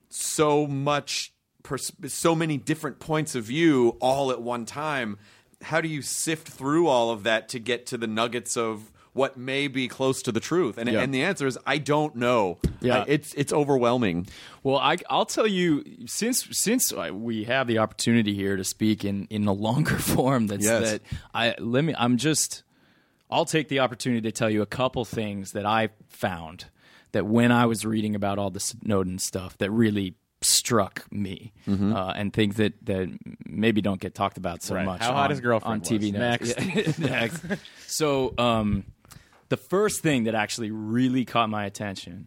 so much pers- so many different points of view all at one time, how do you sift through all of that to get to the nuggets of what may be close to the truth? And Yeah. and the answer is I don't know. Yeah. I- it's it's overwhelming. Well, I, I'll tell you, since since I- we have the opportunity here to speak in, in a longer form, that's Yes. that I let me. I'm just. I'll take the opportunity to tell you a couple things that I found that when I was reading about all the Snowden stuff that really struck me, Mm-hmm. uh, and things that, that maybe don't get talked about so Right. much. How hot on, his girlfriend on T V was. next. Next. Next. So, um, the first thing that actually really caught my attention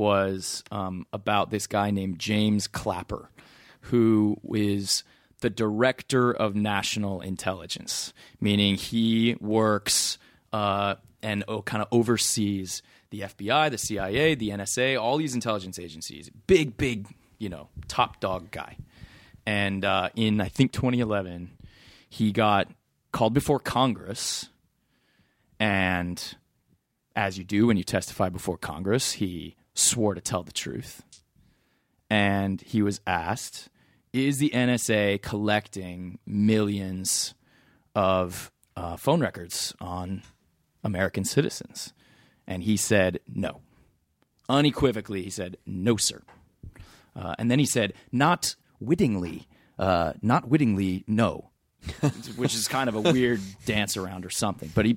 was um, about this guy named James Clapper, who is the director of national intelligence, meaning he works uh, and oh, kind of oversees the F B I, the C I A, the N S A, all these intelligence agencies. Big, big, you know, top dog guy. And uh, in, I think, twenty eleven, he got called before Congress, and as you do when you testify before Congress, he swore to tell the truth. And he was asked, is the N S A collecting millions of uh, phone records on American citizens? And he said, no. Unequivocally, he said, no, sir. Uh, and then he said, not wittingly, uh, not wittingly, no. Which is kind of a weird dance around or something. But he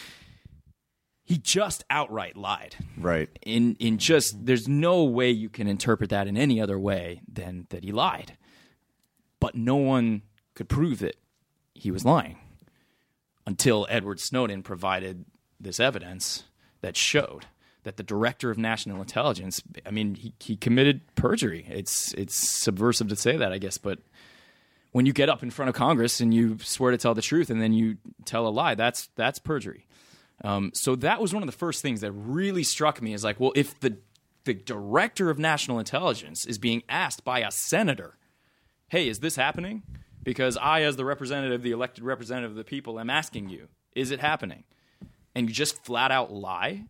he just outright lied. Right. In in just there's no way you can interpret that in any other way than that he lied. But no one could prove that he was lying until Edward Snowden provided this evidence that showed that the director of national intelligence, I mean, he, he committed perjury. It's it's subversive to say that, I guess, but when you get up in front of Congress and you swear to tell the truth and then you tell a lie, that's that's perjury. Um, so that was one of the first things that really struck me is like, well, if the the director of national intelligence is being asked by a senator, hey, is this happening? Because I, as the representative, the elected representative of the people, am asking you, is it happening? And you just flat out lie,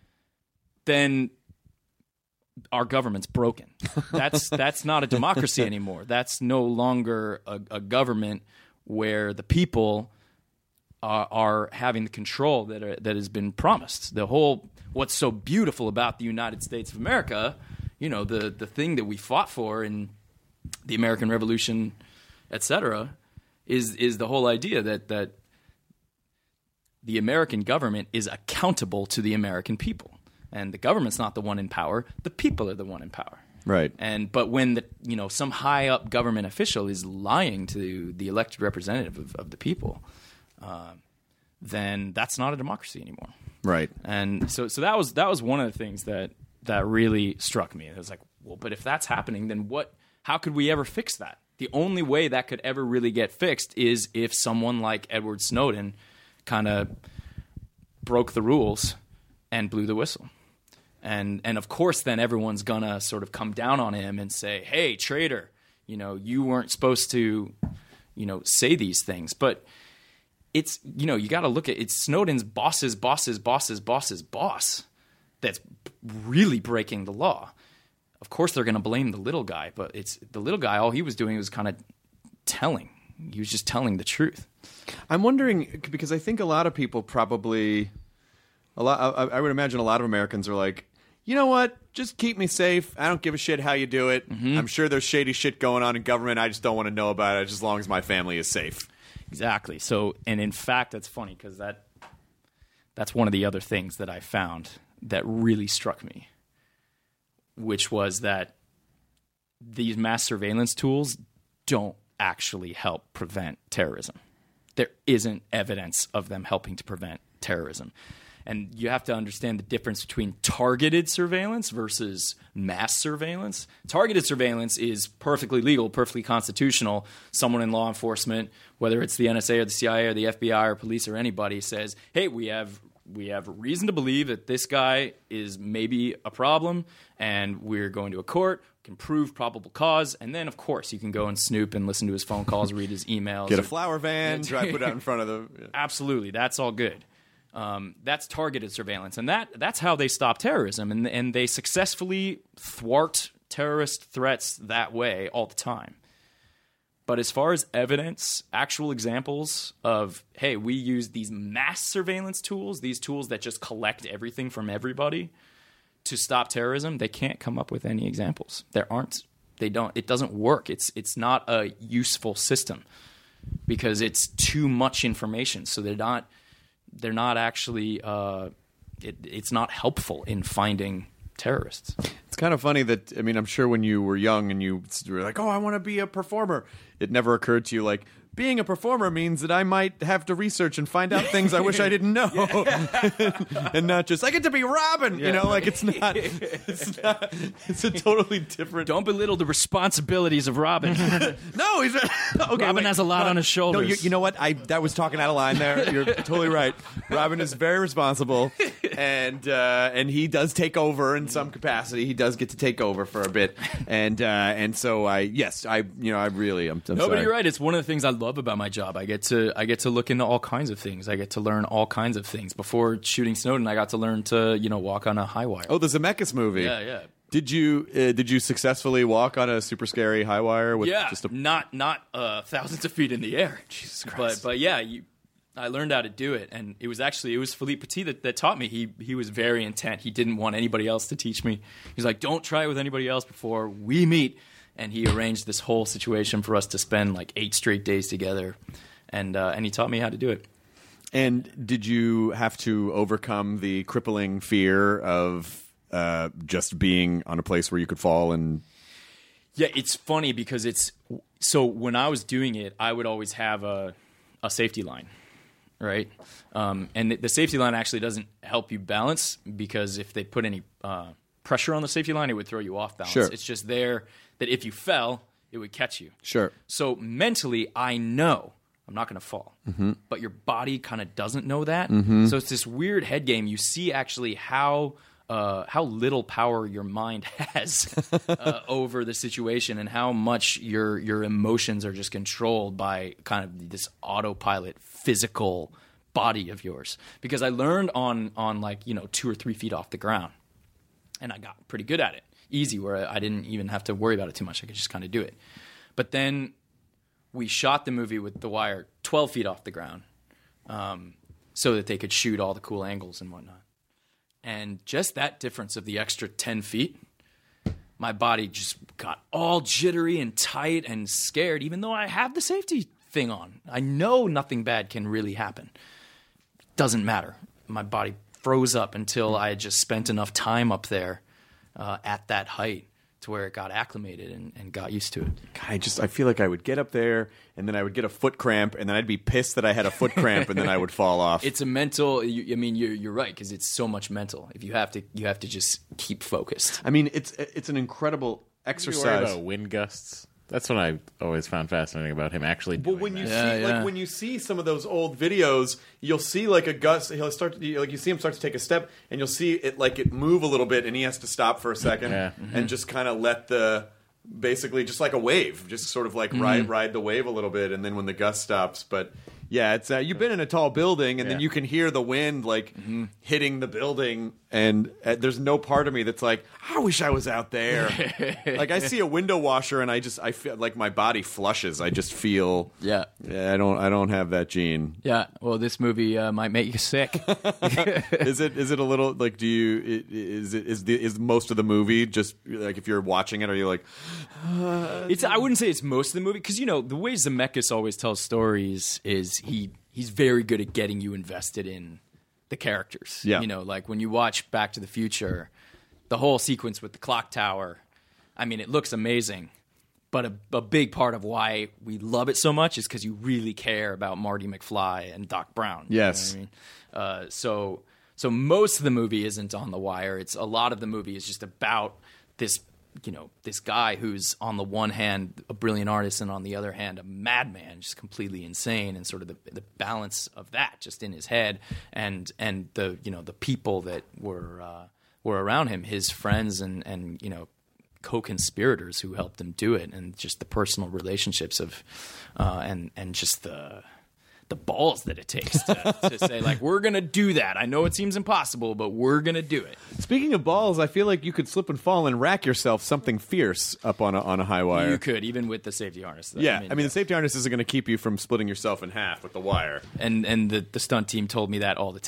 then our government's broken. That's that's not a democracy anymore. That's no longer a, a government where the people are, are having the control that are, that has been promised. The whole what's so beautiful about the United States of America, you know, the the thing that we fought for in the American Revolution, et cetera, is is the whole idea that that the American government is accountable to the American people. And the government's not the one in power. The people are the one in power. Right. And but when the you know some high up government official is lying to the elected representative of, of the people, uh, then that's not a democracy anymore. Right. And so so that was that was one of the things that that really struck me. It was like, well, but if that's happening, then what? How could we ever fix that? The only way that could ever really get fixed is if someone like Edward Snowden kind of broke the rules and blew the whistle. And and of course, then everyone's gonna sort of come down on him and say, "Hey, traitor, you know, you weren't supposed to, you know, say these things." But it's you know, you got to look at it's Snowden's boss's boss's boss's boss's boss that's really breaking the law. Of course, they're gonna blame the little guy, but it's the little guy. All he was doing was kind of telling. He was just telling the truth. I'm wondering because I think a lot of people probably, a lot. I, I would imagine a lot of Americans are like, you know what? Just keep me safe. I don't give a shit how you do it. Mm-hmm. I'm sure there's shady shit going on in government. I just don't want to know about it as long as my family is safe. Exactly. So, and in fact, that's funny because that that's one of the other things that I found that really struck me, which was that these mass surveillance tools don't actually help prevent terrorism. There isn't evidence of them helping to prevent terrorism. And you have to understand the difference between targeted surveillance versus mass surveillance. Targeted surveillance is perfectly legal, perfectly constitutional. Someone in law enforcement, whether it's the N S A or the C I A or the F B I or police or anybody, says, hey, we have we have reason to believe that this guy is maybe a problem, and we're going to a court, can prove probable cause, and then, of course, you can go and snoop and listen to his phone calls, read his emails. Get a flower van, try to put it out in front of the... Yeah. Absolutely. That's all good. Um, that's targeted surveillance, and that that's how they stop terrorism, and and they successfully thwart terrorist threats that way all the time. But as far as evidence, actual examples of, hey, we use these mass surveillance tools, these tools that just collect everything from everybody to stop terrorism, they can't come up with any examples. There aren't. They don't. It doesn't work. It's it's not a useful system because it's too much information. So they're not. They're not actually, uh, it, it's not helpful in finding terrorists. It's kind of funny that, I mean, I'm sure when you were young and you were like, oh, I want to be a performer, it never occurred to you, like, being a performer means that I might have to research and find out things I wish I didn't know. And not just, I get to be Robin, yeah. You know, like, it's not, it's not, it's a totally different. Don't belittle the responsibilities of Robin. No, he's, okay, Robin wait, has a lot no, on his shoulders. No, you, you know what? I that was talking out of line there. You're totally right. Robin is very responsible, and uh, and he does take over in some capacity. He does get to take over for a bit, and uh, and so I yes, I you know I really I'm, I'm no, sorry. but you're right. It's one of the things I love about my job. I get to I get to look into all kinds of things. I get to learn all kinds of things. Before shooting Snowden, I got to learn to you know walk on a high wire. Oh, the Zemeckis movie. Yeah, yeah. Did you uh, did you successfully walk on a super scary high wire with yeah, just a not not uh, thousands of feet in the air. Jesus Christ. But but yeah, you, I learned how to do it, and it was actually it was Philippe Petit that, that taught me. He he was very intent. He didn't want anybody else to teach me. He's like, don't try it with anybody else before we meet. And he arranged this whole situation for us to spend like eight straight days together, and uh, and he taught me how to do it. And did you have to overcome the crippling fear of uh, just being on a place where you could fall and? Yeah, it's funny because it's so when I was doing it, I would always have a a safety line, right? Um, and the, the safety line actually doesn't help you balance because if they put any uh, pressure on the safety line, it would throw you off balance. Sure. It's just there that if you fell, it would catch you. Sure. So mentally, I know I'm not going to fall, mm-hmm. but your body kind of doesn't know that. Mm-hmm. So it's this weird head game. You see actually how uh, how little power your mind has uh, over the situation, and how much your your emotions are just controlled by kind of this autopilot physical body of yours. Because I learned on on like you know two or three feet off the ground, and I got pretty good at it, easy, where I didn't even have to worry about it too much. I could just kind of do it. But then we shot the movie with The Wire twelve feet off the ground, um, so that they could shoot all the cool angles and whatnot. And just that difference of the extra ten feet, my body just got all jittery and tight and scared, even though I have the safety thing on. I know nothing bad can really happen. doesn't matter. My body froze up until I had just spent enough time up there uh, at that height to where it got acclimated and, and got used to it. God, I just I feel like I would get up there and then I would get a foot cramp and then I'd be pissed that I had a foot cramp and then I would fall off. It's a mental. You, I mean, you're you're right because it's so much mental. If you have to, you have to just keep focused. I mean, it's it's an incredible exercise. You worry about wind gusts? That's what I always found fascinating about him actually doing But when you that. Yeah, see, yeah. like when you see some of those old videos, you'll see like a gust. He'll start to, like you see him start to take a step, and you'll see it like it move a little bit, and he has to stop for a second Yeah. and just kind of let the basically just like a wave, just sort of like ride ride the wave a little bit, and then when the gust stops, but. Yeah, it's uh, you've been in a tall building, and then Yeah. you can hear the wind like hitting the building, and uh, there's no part of me that's like, I wish I was out there. Like I see a window washer, and I just I feel like my body flushes. I just feel Yeah. yeah, I don't I don't have that gene. Yeah. Well, this movie uh, might make you sick. Is it is it a little like do you i- is it is the is most of the movie just like if you're watching it, are you like It's. I wouldn't say it's most of the movie because you know the way Zemeckis always tells stories is he he's very good at getting you invested in the characters. Yeah. You know, like when you watch Back to the Future, the whole sequence with the clock tower. I mean, it looks amazing, but a, a big part of why we love it so much is because you really care about Marty McFly and Doc Brown. You know Yes. what I mean, uh, so so most of the movie isn't on the wire. It's a lot of the movie is just about this. You know, this guy who's on the one hand a brilliant artist and on the other hand a madman, just completely insane, and sort of the, the balance of that just in his head, and and the you know the people that were uh, were around him, his friends and and you know co-conspirators who helped him do it, and just the personal relationships of uh, and and just the. the balls that it takes to, to say, like, we're going to do that. I know it seems impossible, but we're going to do it. Speaking of balls, I feel like you could slip and fall and rack yourself something fierce up on a, on a high wire. You could, even with the safety harness. though. Yeah, I mean, the safety harness isn't going to keep you from splitting yourself in half with the wire. And and the, the stunt team told me that all the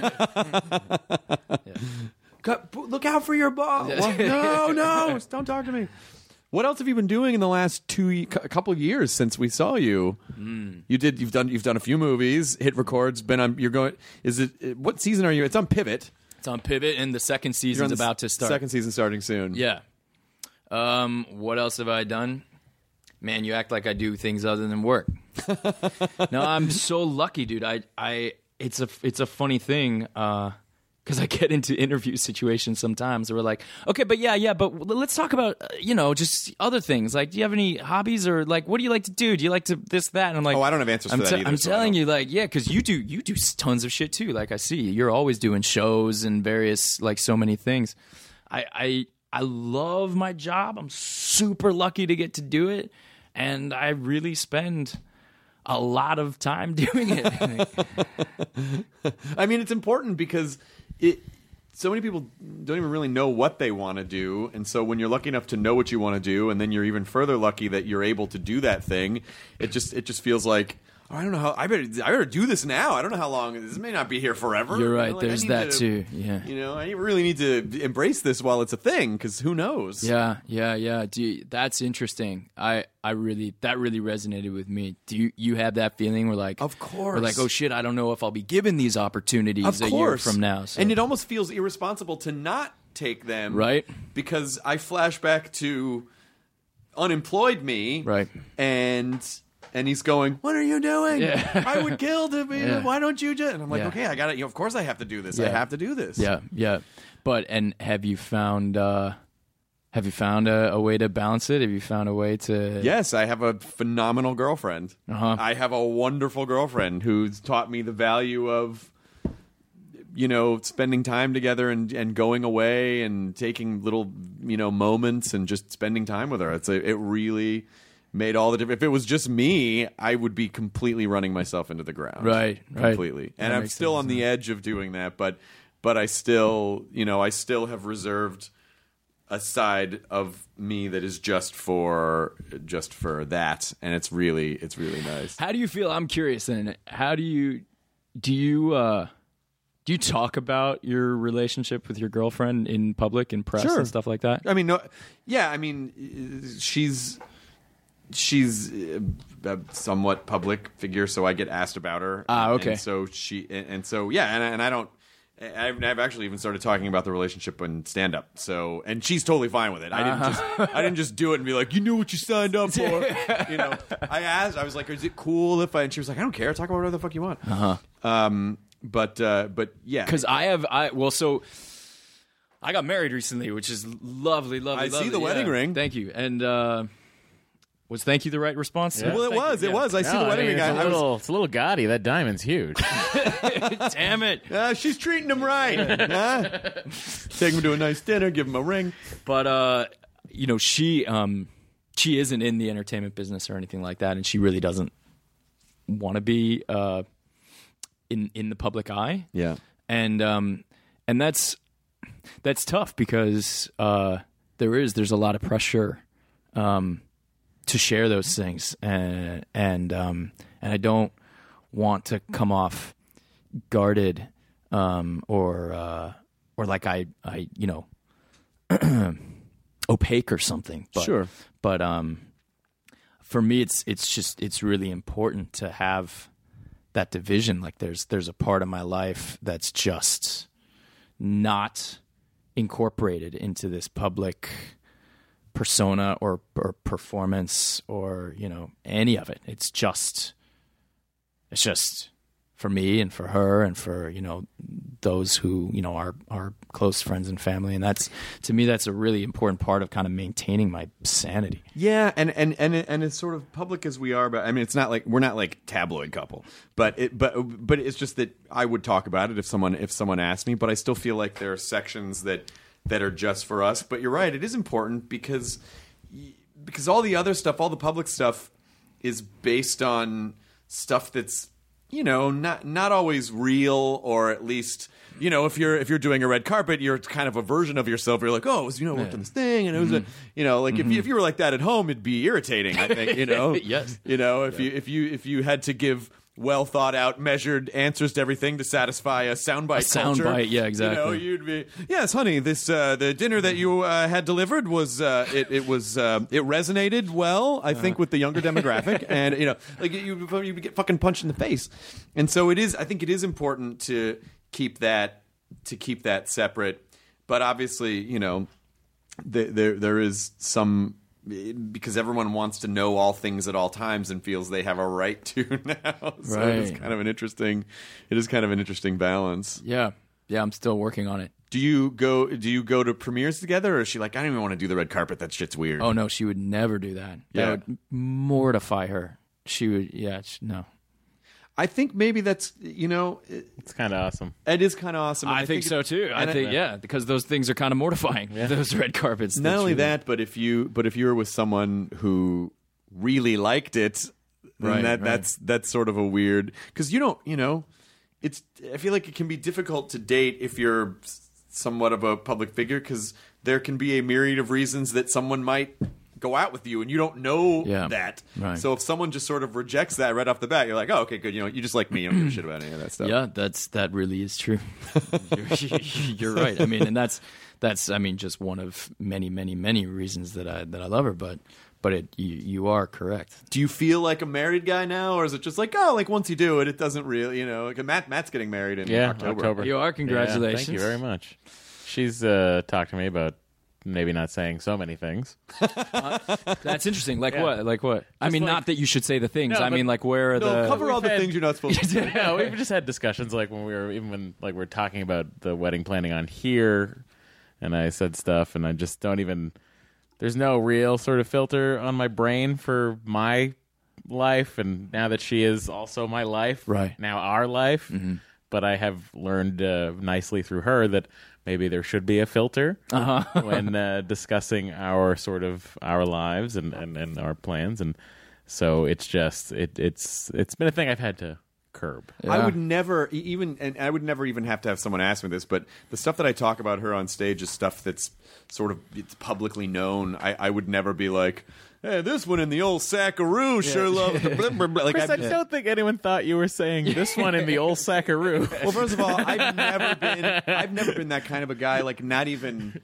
time. Cut, look out for your ball. no, no, don't talk to me. What else have you been doing in the last two a couple of years since we saw you? Mm. You did. You've done. You've done a few movies, hit records. Been on. You're going. Is it? What season are you? It's on Pivot. It's on Pivot, and the second You're season's on the about to start. Second season starting soon. Yeah. Um. What else have I done? Man, you act like I do things other than work. No, I'm so lucky, dude. I. I. It's a. It's a funny thing. Uh. Because I get into interview situations sometimes where we're like, okay, but yeah, yeah, but let's talk about, uh, you know, just other things. Like, do you have any hobbies or like, what do you like to do? Do you like to this, that? And I'm like, Oh, I don't have answers I'm for that te- either, I'm so I telling don't- you, like, yeah, because you do, you do tons of shit too. Like, I see you're always doing shows and various, like, so many things. I, I, I love my job. I'm super lucky to get to do it, and I really spend a lot of time doing it. I mean, it's important because it. So many people don't even really know what they want to do, and so when you're lucky enough to know what you want to do, and then you're even further lucky that you're able to do that thing, it just it just feels like, oh, I don't know how I better I better do this now. I don't know how long this may not be here forever. You're You know, right. like, I There's need that to- too. Yeah. You know, I really need to embrace this while it's a thing, because who knows? Yeah, yeah, yeah. Do you, that's interesting. I, I really that really resonated with me. Do you you have that feeling where like Of course. we're like, oh shit, I don't know if I'll be given these opportunities Of a course. year from now. So. And it almost feels irresponsible to not take them, Right. Because I flash back to unemployed me, Right. And and he's going, "What are you doing? Yeah. I would kill to be. Yeah. Why don't you just?" And I'm like, Yeah. "Okay, I got it. You know, of course, I have to do this. I Yeah. have to do this." yeah, yeah. But and have you found uh, have you found a, a way to balance it? Have you found a way to? Yes, I have a phenomenal girlfriend. Uh-huh. I have a wonderful girlfriend who's taught me the value of, you know, spending time together and, and going away and taking little, you know, moments and just spending time with her. It's a, it really made all the difference. If it was just me, I would be completely running myself into the ground. Right, right. Completely. And That I'm makes still sense, on the edge of doing that, but but I still, you know, I still have reserved a side of me that is just for just for that, and it's really it's really nice. How do you feel? I'm curious. Then, how do you do you uh, do you talk about your relationship with your girlfriend in public, in press, Sure. and stuff like that? I mean, no, yeah, I mean, she's she's uh, a somewhat public figure, so I get asked about her. Ah, okay. And so she, and, and so yeah, and, and I don't. I've, I've actually even started talking about the relationship in stand up. So, and she's totally fine with it. I didn't Uh-huh. just, I didn't just do it and be like, you knew what you signed up for. You know, I asked, I was like, is it cool if I? And she was like, I don't care. Talk about whatever the fuck you want. Uh huh. Um, but, uh, but yeah, Because I have, I well, so I got married recently, which is lovely, lovely. I see lovely. the wedding Yeah. ring. Thank you. And uh, was thank you the right response? Yeah. well, it Thank was, you. it was. I see No, the wedding mean, ring. It's I, a I was, little, it's a little gaudy. That diamond's huge. Damn it! uh, she's treating him right. Huh? Take him to a nice dinner, give him a ring. But uh, you know, she um, she isn't in the entertainment business or anything like that, and she really doesn't want to be uh, in in the public eye. Yeah. And um, and that's that's tough because uh, there is there's a lot of pressure um, to share those things, and and um, and I don't want to come off guarded um, or uh, or like I I you know opaque or something. But, Sure. but um, for me, it's it's just it's really important to have that division. Like there's there's a part of my life that's just not incorporated into this public persona or, or performance or, you know, any of it. It's just it's just for me and for her and for, you know, those who, you know, are are close friends and family. And that's, to me, that's a really important part of kind of maintaining my sanity. Yeah, and and and it, and as sort of public as we are, but I mean, it's not like we're not like tabloid couple, but it but but it's just that I would talk about it if someone if someone asked me, but I still feel like there are sections that that are just for us. But you're right, it is important because because all the other stuff, all the public stuff, is based on stuff that's, you know, not not always real, or at least, you know, if you're if you're doing a red carpet, you're kind of a version of yourself. You're like, oh, it was, you know, I worked on this thing, and it was a, you know, like if you, if you were like that at home, it'd be irritating. I think, you know, Yes. you know, if you if you if you had to give well thought out, measured answers to everything to satisfy a soundbite. A culture, soundbite, yeah, exactly. You know, you'd be, yes, honey, this uh, the dinner that you uh, had delivered was uh, it it was uh, it resonated well, I think, with the younger demographic, and you know, like you you get fucking punched in the face, and so it is. I think it is important to keep that to keep that separate, but obviously, you know, th- there there is some. Because everyone wants to know all things at all times and feels they have a right to now. So Right. it's kind of an interesting. It is kind of an interesting balance. Yeah. Yeah, I'm still working on it. Do you go? Do you go to premieres together, or is she like, I don't even want to do the red carpet. That shit's weird. Oh, no, she would never do that. That Yeah. would mortify her. She would, yeah, she, no. I think maybe that's, you know, it, It's kind of awesome. it is kind of awesome. And I, think, it- so too. I and think, yeah, because those things are kind of mortifying. Those red carpets. Not That's only really- that, but if you but if you were with someone who really liked it, then Right, that right. that's that's sort of a weird, because you don't, you know, it's I feel like it can be difficult to date if you're s- somewhat of a public figure, because there can be a myriad of reasons that someone might go out with you and you don't know Yeah, that. right. So if someone just sort of rejects that right off the bat, you're like, oh, okay, good. You know, you just like me. You don't give a shit about any of that stuff. Yeah, that's that really is true. you're, you're right. I mean, and that's that's I mean, just one of many, many, many reasons that I that I love her. But but it you, you are correct. Do you feel like a married guy now, or is it just like, oh, like once you do it, it doesn't really, you know, like Matt Matt's getting married in Yeah, October. October. You are. Congratulations. Yeah, thank you very much. She's uh, talked to me about maybe not saying so many things. That's interesting. Like Yeah. what? Like what? I mean, like- not that you should say the things. No, I but- mean, like where are No, the cover all the had- things you're not supposed to say. Yeah, we've just had discussions like when we were even when like we we're talking about the wedding planning on here, and I said stuff, and I just don't even. There's no real sort of filter on my brain for my life, and now that she is also my life, Right. now our life. But I have learned uh, nicely through her that maybe there should be a filter Uh-huh. when uh, discussing our sort of our lives and, and, and our plans, and so it's just it, it's it's been a thing I've had to curb. I Yeah. would never e- even, and I would never even have to have someone ask me this, but the stuff that I talk about her on stage is stuff that's sort of it's publicly known. I, I would never be like, hey, this one in the old sackaroo sure loves the blah, blah, blah. Like, Chris, I I've- don't think anyone thought you were saying this one in the old sackaroo. well, first of all, I've never been, I've never been that kind of a guy. Like, not even,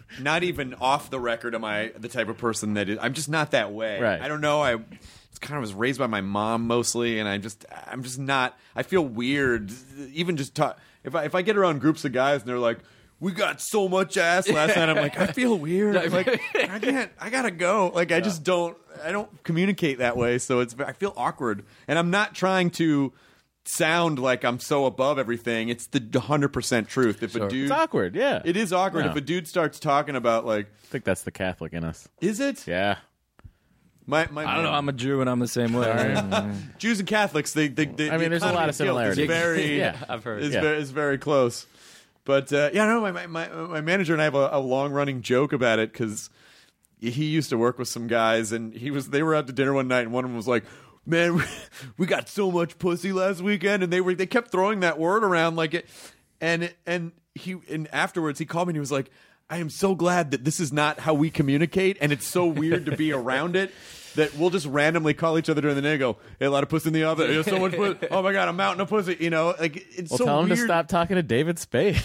not even off the record am I the type of person that is, I'm just not that way. Right. I don't know. I kind of was raised by my mom mostly, and I just I'm just not. I feel weird even just talk. If I if I get around groups of guys and they're like, "We got so much ass last night," I'm like, I feel weird. Like I can't. I gotta go. Like I just don't. I don't communicate that way, so it's. I feel awkward, and I'm not trying to sound like I'm so above everything. It's the one hundred percent truth. If Sure. a dude, It's awkward, yeah. it is awkward. No. If a dude starts talking about like, I think that's the Catholic in us. is it? Yeah. My, my, I don't know. I'm a Jew and I'm the same way. Jews and Catholics. They, they, they I mean, the there's a lot economy of guilt is similarities. Very, Yeah, I've heard. Is Yeah. very, is very close. But uh, yeah, no. My, my my my manager and I have a, a long running joke about it because he used to work with some guys, and he was they were out to dinner one night, and one of them was like, "Man, we, we got so much pussy last weekend," and they were they kept throwing that word around like it, and and he and afterwards he called me and he was like, "I am so glad that this is not how we communicate, and it's so weird to be around it." That we'll just randomly call each other during the day and go, hey, a lot of pussy in the oven. There's so much pussy. Oh, my God, a mountain of pussy. You know, like, it's Well, so tell him weird. to stop talking to David Spade.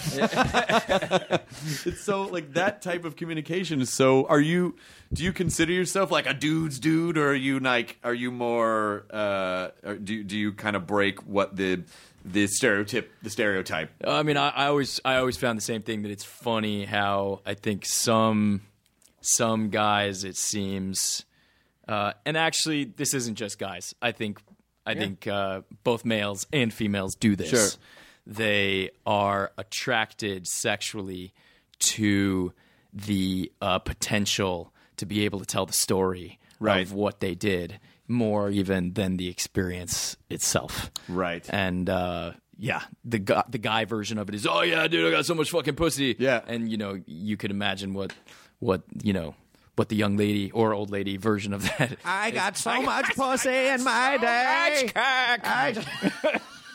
It's so, like, that type of communication is so, are you, do you consider yourself like a dude's dude, or are you, like, are you more, uh, or do, do you kind of break what the, the stereotype, the stereotype? I mean, I, I always, I always found the same thing, that it's funny how I think some, some guys, it seems, uh, and actually, this isn't just guys. I think, I think uh, both males and females do this. Sure. They are attracted sexually to the uh, potential to be able to tell the story Right. of what they did, more even than the experience itself. Right. And uh, yeah, the gu- the guy version of it is, oh yeah, dude, I got so much fucking pussy. Yeah. And you know, you could imagine what what you know what the young lady or old lady version of that. I got so much pussy in my day. I,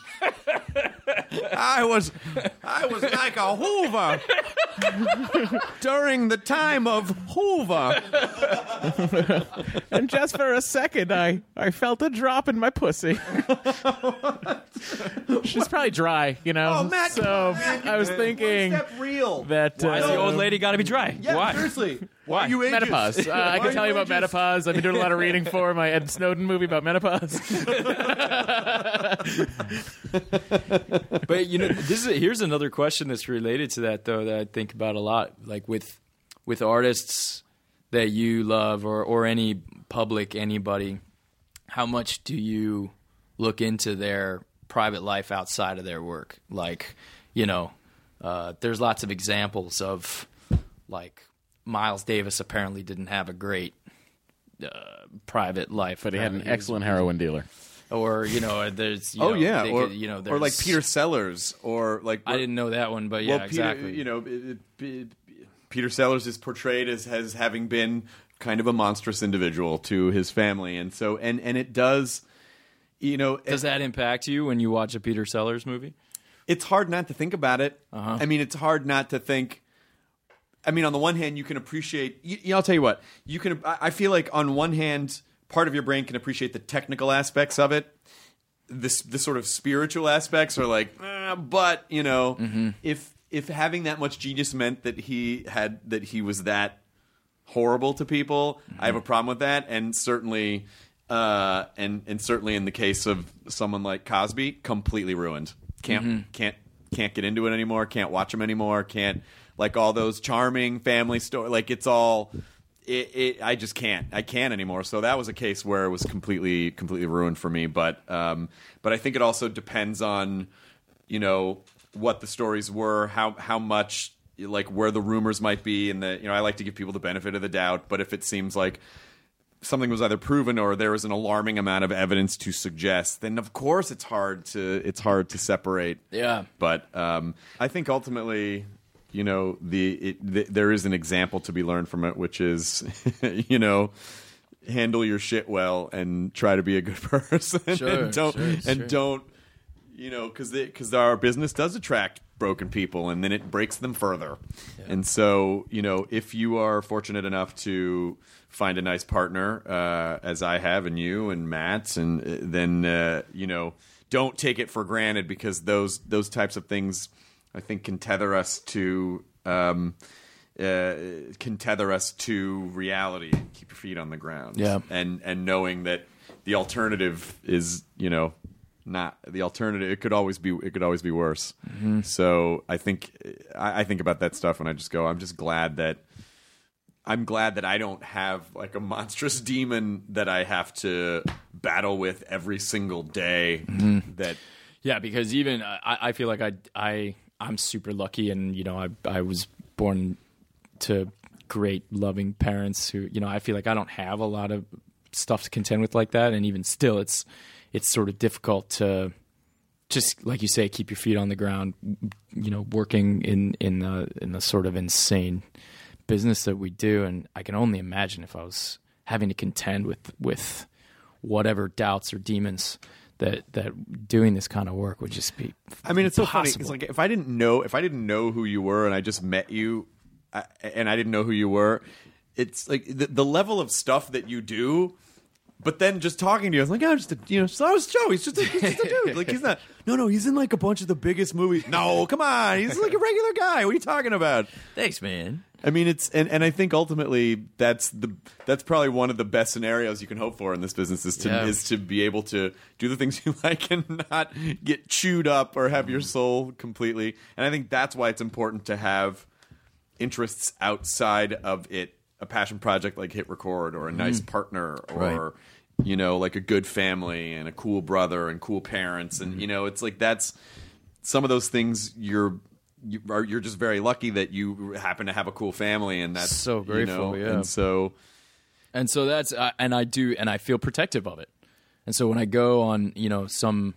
I was, I was like a Hoover during the time of Hoover. And just for a second, I, I felt a drop in my pussy. She's probably dry, you know? Oh, Matt, so Matt, I was one thinking step real. that... Why is uh, the old lady got to be dry? Yeah, Why? seriously. Why? Are you ageist? Menopause. Uh, I Why can are tell you about ageist? menopause. I've been doing a lot of reading for my Ed Snowden movie about menopause. But you know, this is here's another question that's related to that, though, that I think about a lot. Like with with artists that you love, or or any public anybody, how much do you look into their private life outside of their work? Like, you know, uh, there's lots of examples of, like, Miles Davis apparently didn't have a great uh, private life, But he had an Apparently. excellent heroin dealer. Or you know, there's you Oh know, yeah, they or could- you know, or like there's- Peter Sellers, or like I didn't know that one, but yeah, well, Peter, exactly. you know, it, it, Peter Sellers is portrayed as as having been kind of a monstrous individual to his family, and so and and it does, you know, Does that impact you when you watch a Peter Sellers movie? it's hard not to think about it. Uh-huh. I mean, it's hard not to think. I mean, on the one hand, you can appreciate. You, you know, I'll tell you what. You can. I I feel like on one hand, part of your brain can appreciate the technical aspects of it. This the sort of spiritual aspects are like, eh, but you know, Mm-hmm. if if having that much genius meant that he had that he was that horrible to people, I have a problem with that, and certainly, uh, and and certainly in the case of someone like Cosby, completely ruined. Can't can't can't get into it anymore. Can't watch him anymore. Can't like all those charming family stories. Like it's all. It, it, I just can't. I can't anymore. So that was a case where it was completely, completely ruined for me. But, um, but I think it also depends on, you know, what the stories were, how how much, like where the rumors might be, and the, you know, I like to give people the benefit of the doubt. But if it seems like something was either proven or there was an alarming amount of evidence to suggest, then of course it's hard to it's hard to separate. Yeah. But um, I think ultimately, you know, the, it, the there is an example to be learned from it, which is, you know, handle your shit well and try to be a good person, Sure, and don't sure, and sure. don't, you know, because because our business does attract broken people, and then it breaks them further. And so, you know, if you are fortunate enough to find a nice partner, uh, as I have, and you and Matt's, and uh, then uh, you know, don't take it for granted, because those those types of things, I think, can tether us to, um, uh, can tether us to reality. Keep your feet on the ground. Yeah. and and knowing that the alternative is, you know, not the alternative. It could always be. It could always be worse. Mm-hmm. So I think I, I think about that stuff, and I just go, I'm just glad that. I'm glad that I don't have like a monstrous demon that I have to battle with every single day. Mm-hmm. That Yeah, because even I, I feel like I I I'm super lucky, and you know I I was born to great loving parents who, you know, I feel like I don't have a lot of stuff to contend with like that, and even still, it's it's sort of difficult to just, like you say, keep your feet on the ground. You know, working in in the in the sort of insane business that we do, and I can only imagine if I was having to contend with with whatever doubts or demons that that doing this kind of work would just be. I mean, it's impossible. so funny. It's like if I didn't know if I didn't know who you were, and I just met you, I, and I didn't know who you were. It's like the, the level of stuff that you do. But then just talking to you, I was like, oh, just a, you know, so it's Joe. He's just, a, he's just a dude. Like, he's not. No, no, he's in like a bunch of the biggest movies. No, come on, he's like a regular guy. What are you talking about? Thanks, man. I mean, it's and, and I think ultimately that's the that's probably one of the best scenarios you can hope for in this business is to Yeah. is to be able to do the things you like and not get chewed up or have your soul completely. And I think that's why it's important to have interests outside of it. A passion project like Hit Record, or a nice partner, or Right. you know, like a good family and a cool brother and cool parents, and you know, it's like that's some of those things you're you are you're just very lucky that you happen to have a cool family, and that's So grateful, you know, yeah. and so And so that's uh, and I do and I feel protective of it. And so when I go on, you know, some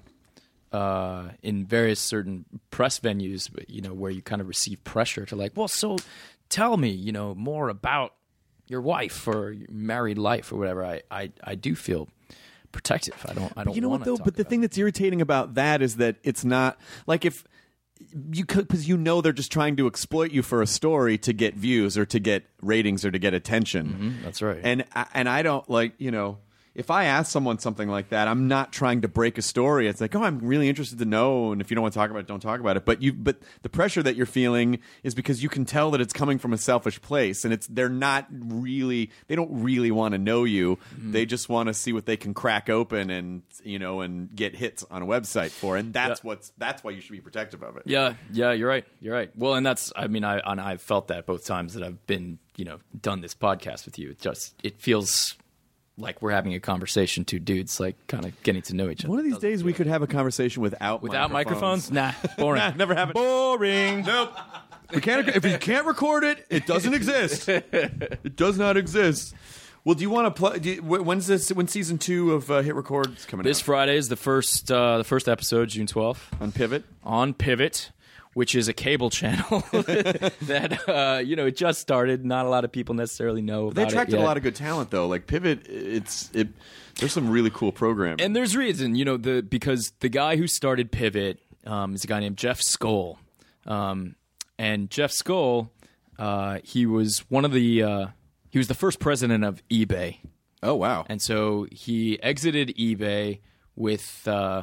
uh, in various certain press venues, you know, where you kind of receive pressure to like, well, so tell me, you know, more about your wife or your married life or whatever. I, I, I do feel protective. I don't I don't. you know what wanna though? talk But the about thing it. that's irritating about that is that it's not like if you because you know they're just trying to exploit you for a story to get views or to get ratings or to get attention. Mm-hmm, that's right. And I- and I don't like you know. If I ask someone something like that, I'm not trying to break a story. It's like, oh, I'm really interested to know, and if you don't want to talk about it, don't talk about it. But you, but the pressure that you're feeling is because you can tell that it's coming from a selfish place, and it's they're not really, they don't really want to know you. Mm-hmm. They just want to see what they can crack open and you know and get hits on a website for, and that's Yeah. what's that's why you should be protective of it. Yeah, yeah, you're right. You're right. Well, and that's, I mean, I and I've felt that both times that I've been, you know, done this podcast with you. It just, it feels like we're having a conversation, two dudes, like kind of getting to know each other. One of these days, we could have a conversation without Without microphones? Nah, boring. Nah, never happened. Boring. Nope. We can't. If you can't record it, it doesn't exist. It does not exist. Well, do you want to play? When's this? When season two of uh, Hit Record is coming This out? Friday is the first, uh, the first episode, June twelfth, On Pivot. on Pivot, which is a cable channel that uh, you know it just started. Not a lot of people necessarily know about They attracted it a yet. lot of good talent, though. Like Pivot, it's it. There's some really cool programming. And there's reason, you know, the because the guy who started Pivot um, is a guy named Jeff Skoll, um, and Jeff Skoll, uh, he was one of the uh, he was the first president of eBay, oh wow! and so he exited eBay with uh,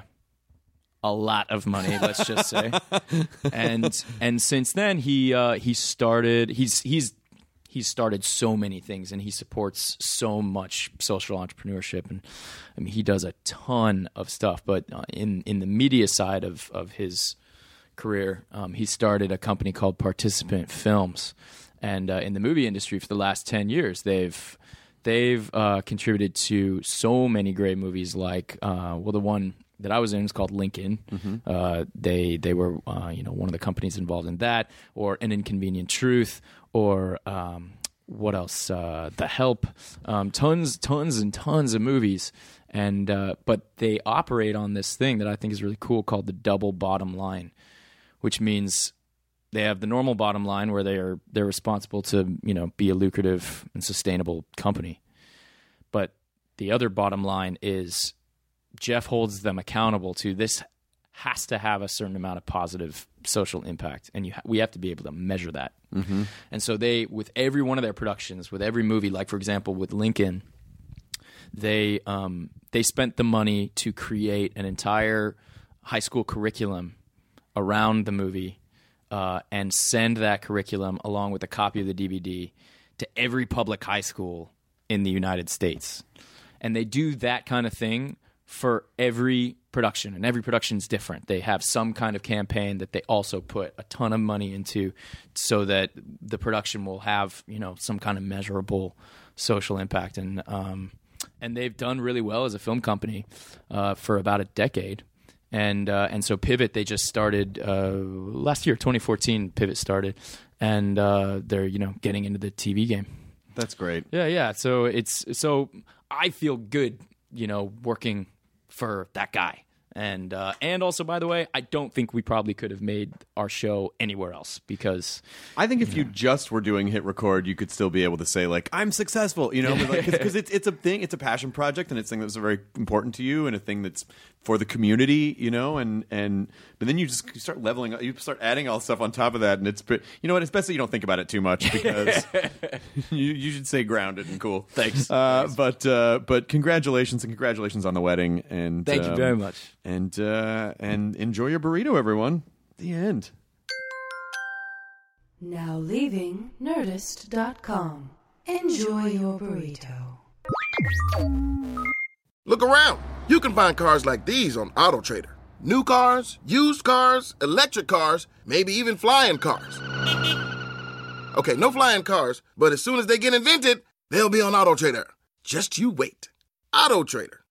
a lot of money, let's just say, and and since then he uh, he started he's he's. He's started so many things, and he supports so much social entrepreneurship, and I mean he does a ton of stuff. But uh, in in the media side of of his career, um, he started a company called Participant Films, and uh, in the movie industry for the last ten years, they've they've uh, contributed to so many great movies. Like uh, well, the one that I was in is called Lincoln. Uh, they they were uh, you know one of the companies involved in that, or An Inconvenient Truth, or um, what else? Uh, The Help. Um, tons, tons, and tons of movies. And uh, but they operate on this thing that I think is really cool called the double bottom line, which means they have the normal bottom line where they are they're responsible to you know be a lucrative and sustainable company, but the other bottom line is Jeff holds them accountable to this has to have a certain amount of positive social impact, and you ha- we have to be able to measure that. Mm-hmm. And so they, with every one of their productions, with every movie, like for example with Lincoln, they um, they spent the money to create an entire high school curriculum around the movie uh, and send that curriculum along with a copy of the D V D to every public high school in the United States. And they do that kind of thing for every production, and every production is different. They have some kind of campaign that they also put a ton of money into so that the production will have, you know, some kind of measurable social impact. And um, and they've done really well as a film company uh, for about a decade. And uh, and so Pivot, they just started uh, last year, twenty fourteen. Pivot started, and uh, they're you know getting into the T V game. That's great. Yeah, yeah. So it's so I feel good, you know, working for that guy. And uh, and also, by the way, I don't think we probably could have made our show anywhere else because I think if you, you know, just were doing Hit Record, you could still be able to say like I'm successful, you know, because like, it's it's a thing, it's a passion project, and it's a thing that's very important to you, and a thing that's for the community, you know, and and but then you just you start leveling up, you start adding all stuff on top of that, and it's you know what, it's best that you don't think about it too much because you you should stay grounded and cool. Thanks. Uh, Thanks. But uh, but congratulations and congratulations on the wedding, and thank um, you very much. And uh, and enjoy your burrito, everyone. The end. Now leaving Nerdist dot com. Enjoy your burrito. Look around. You can find cars like these on AutoTrader. New cars, used cars, electric cars, maybe even flying cars. Okay, no flying cars, but as soon as they get invented, they'll be on AutoTrader. Just you wait. AutoTrader.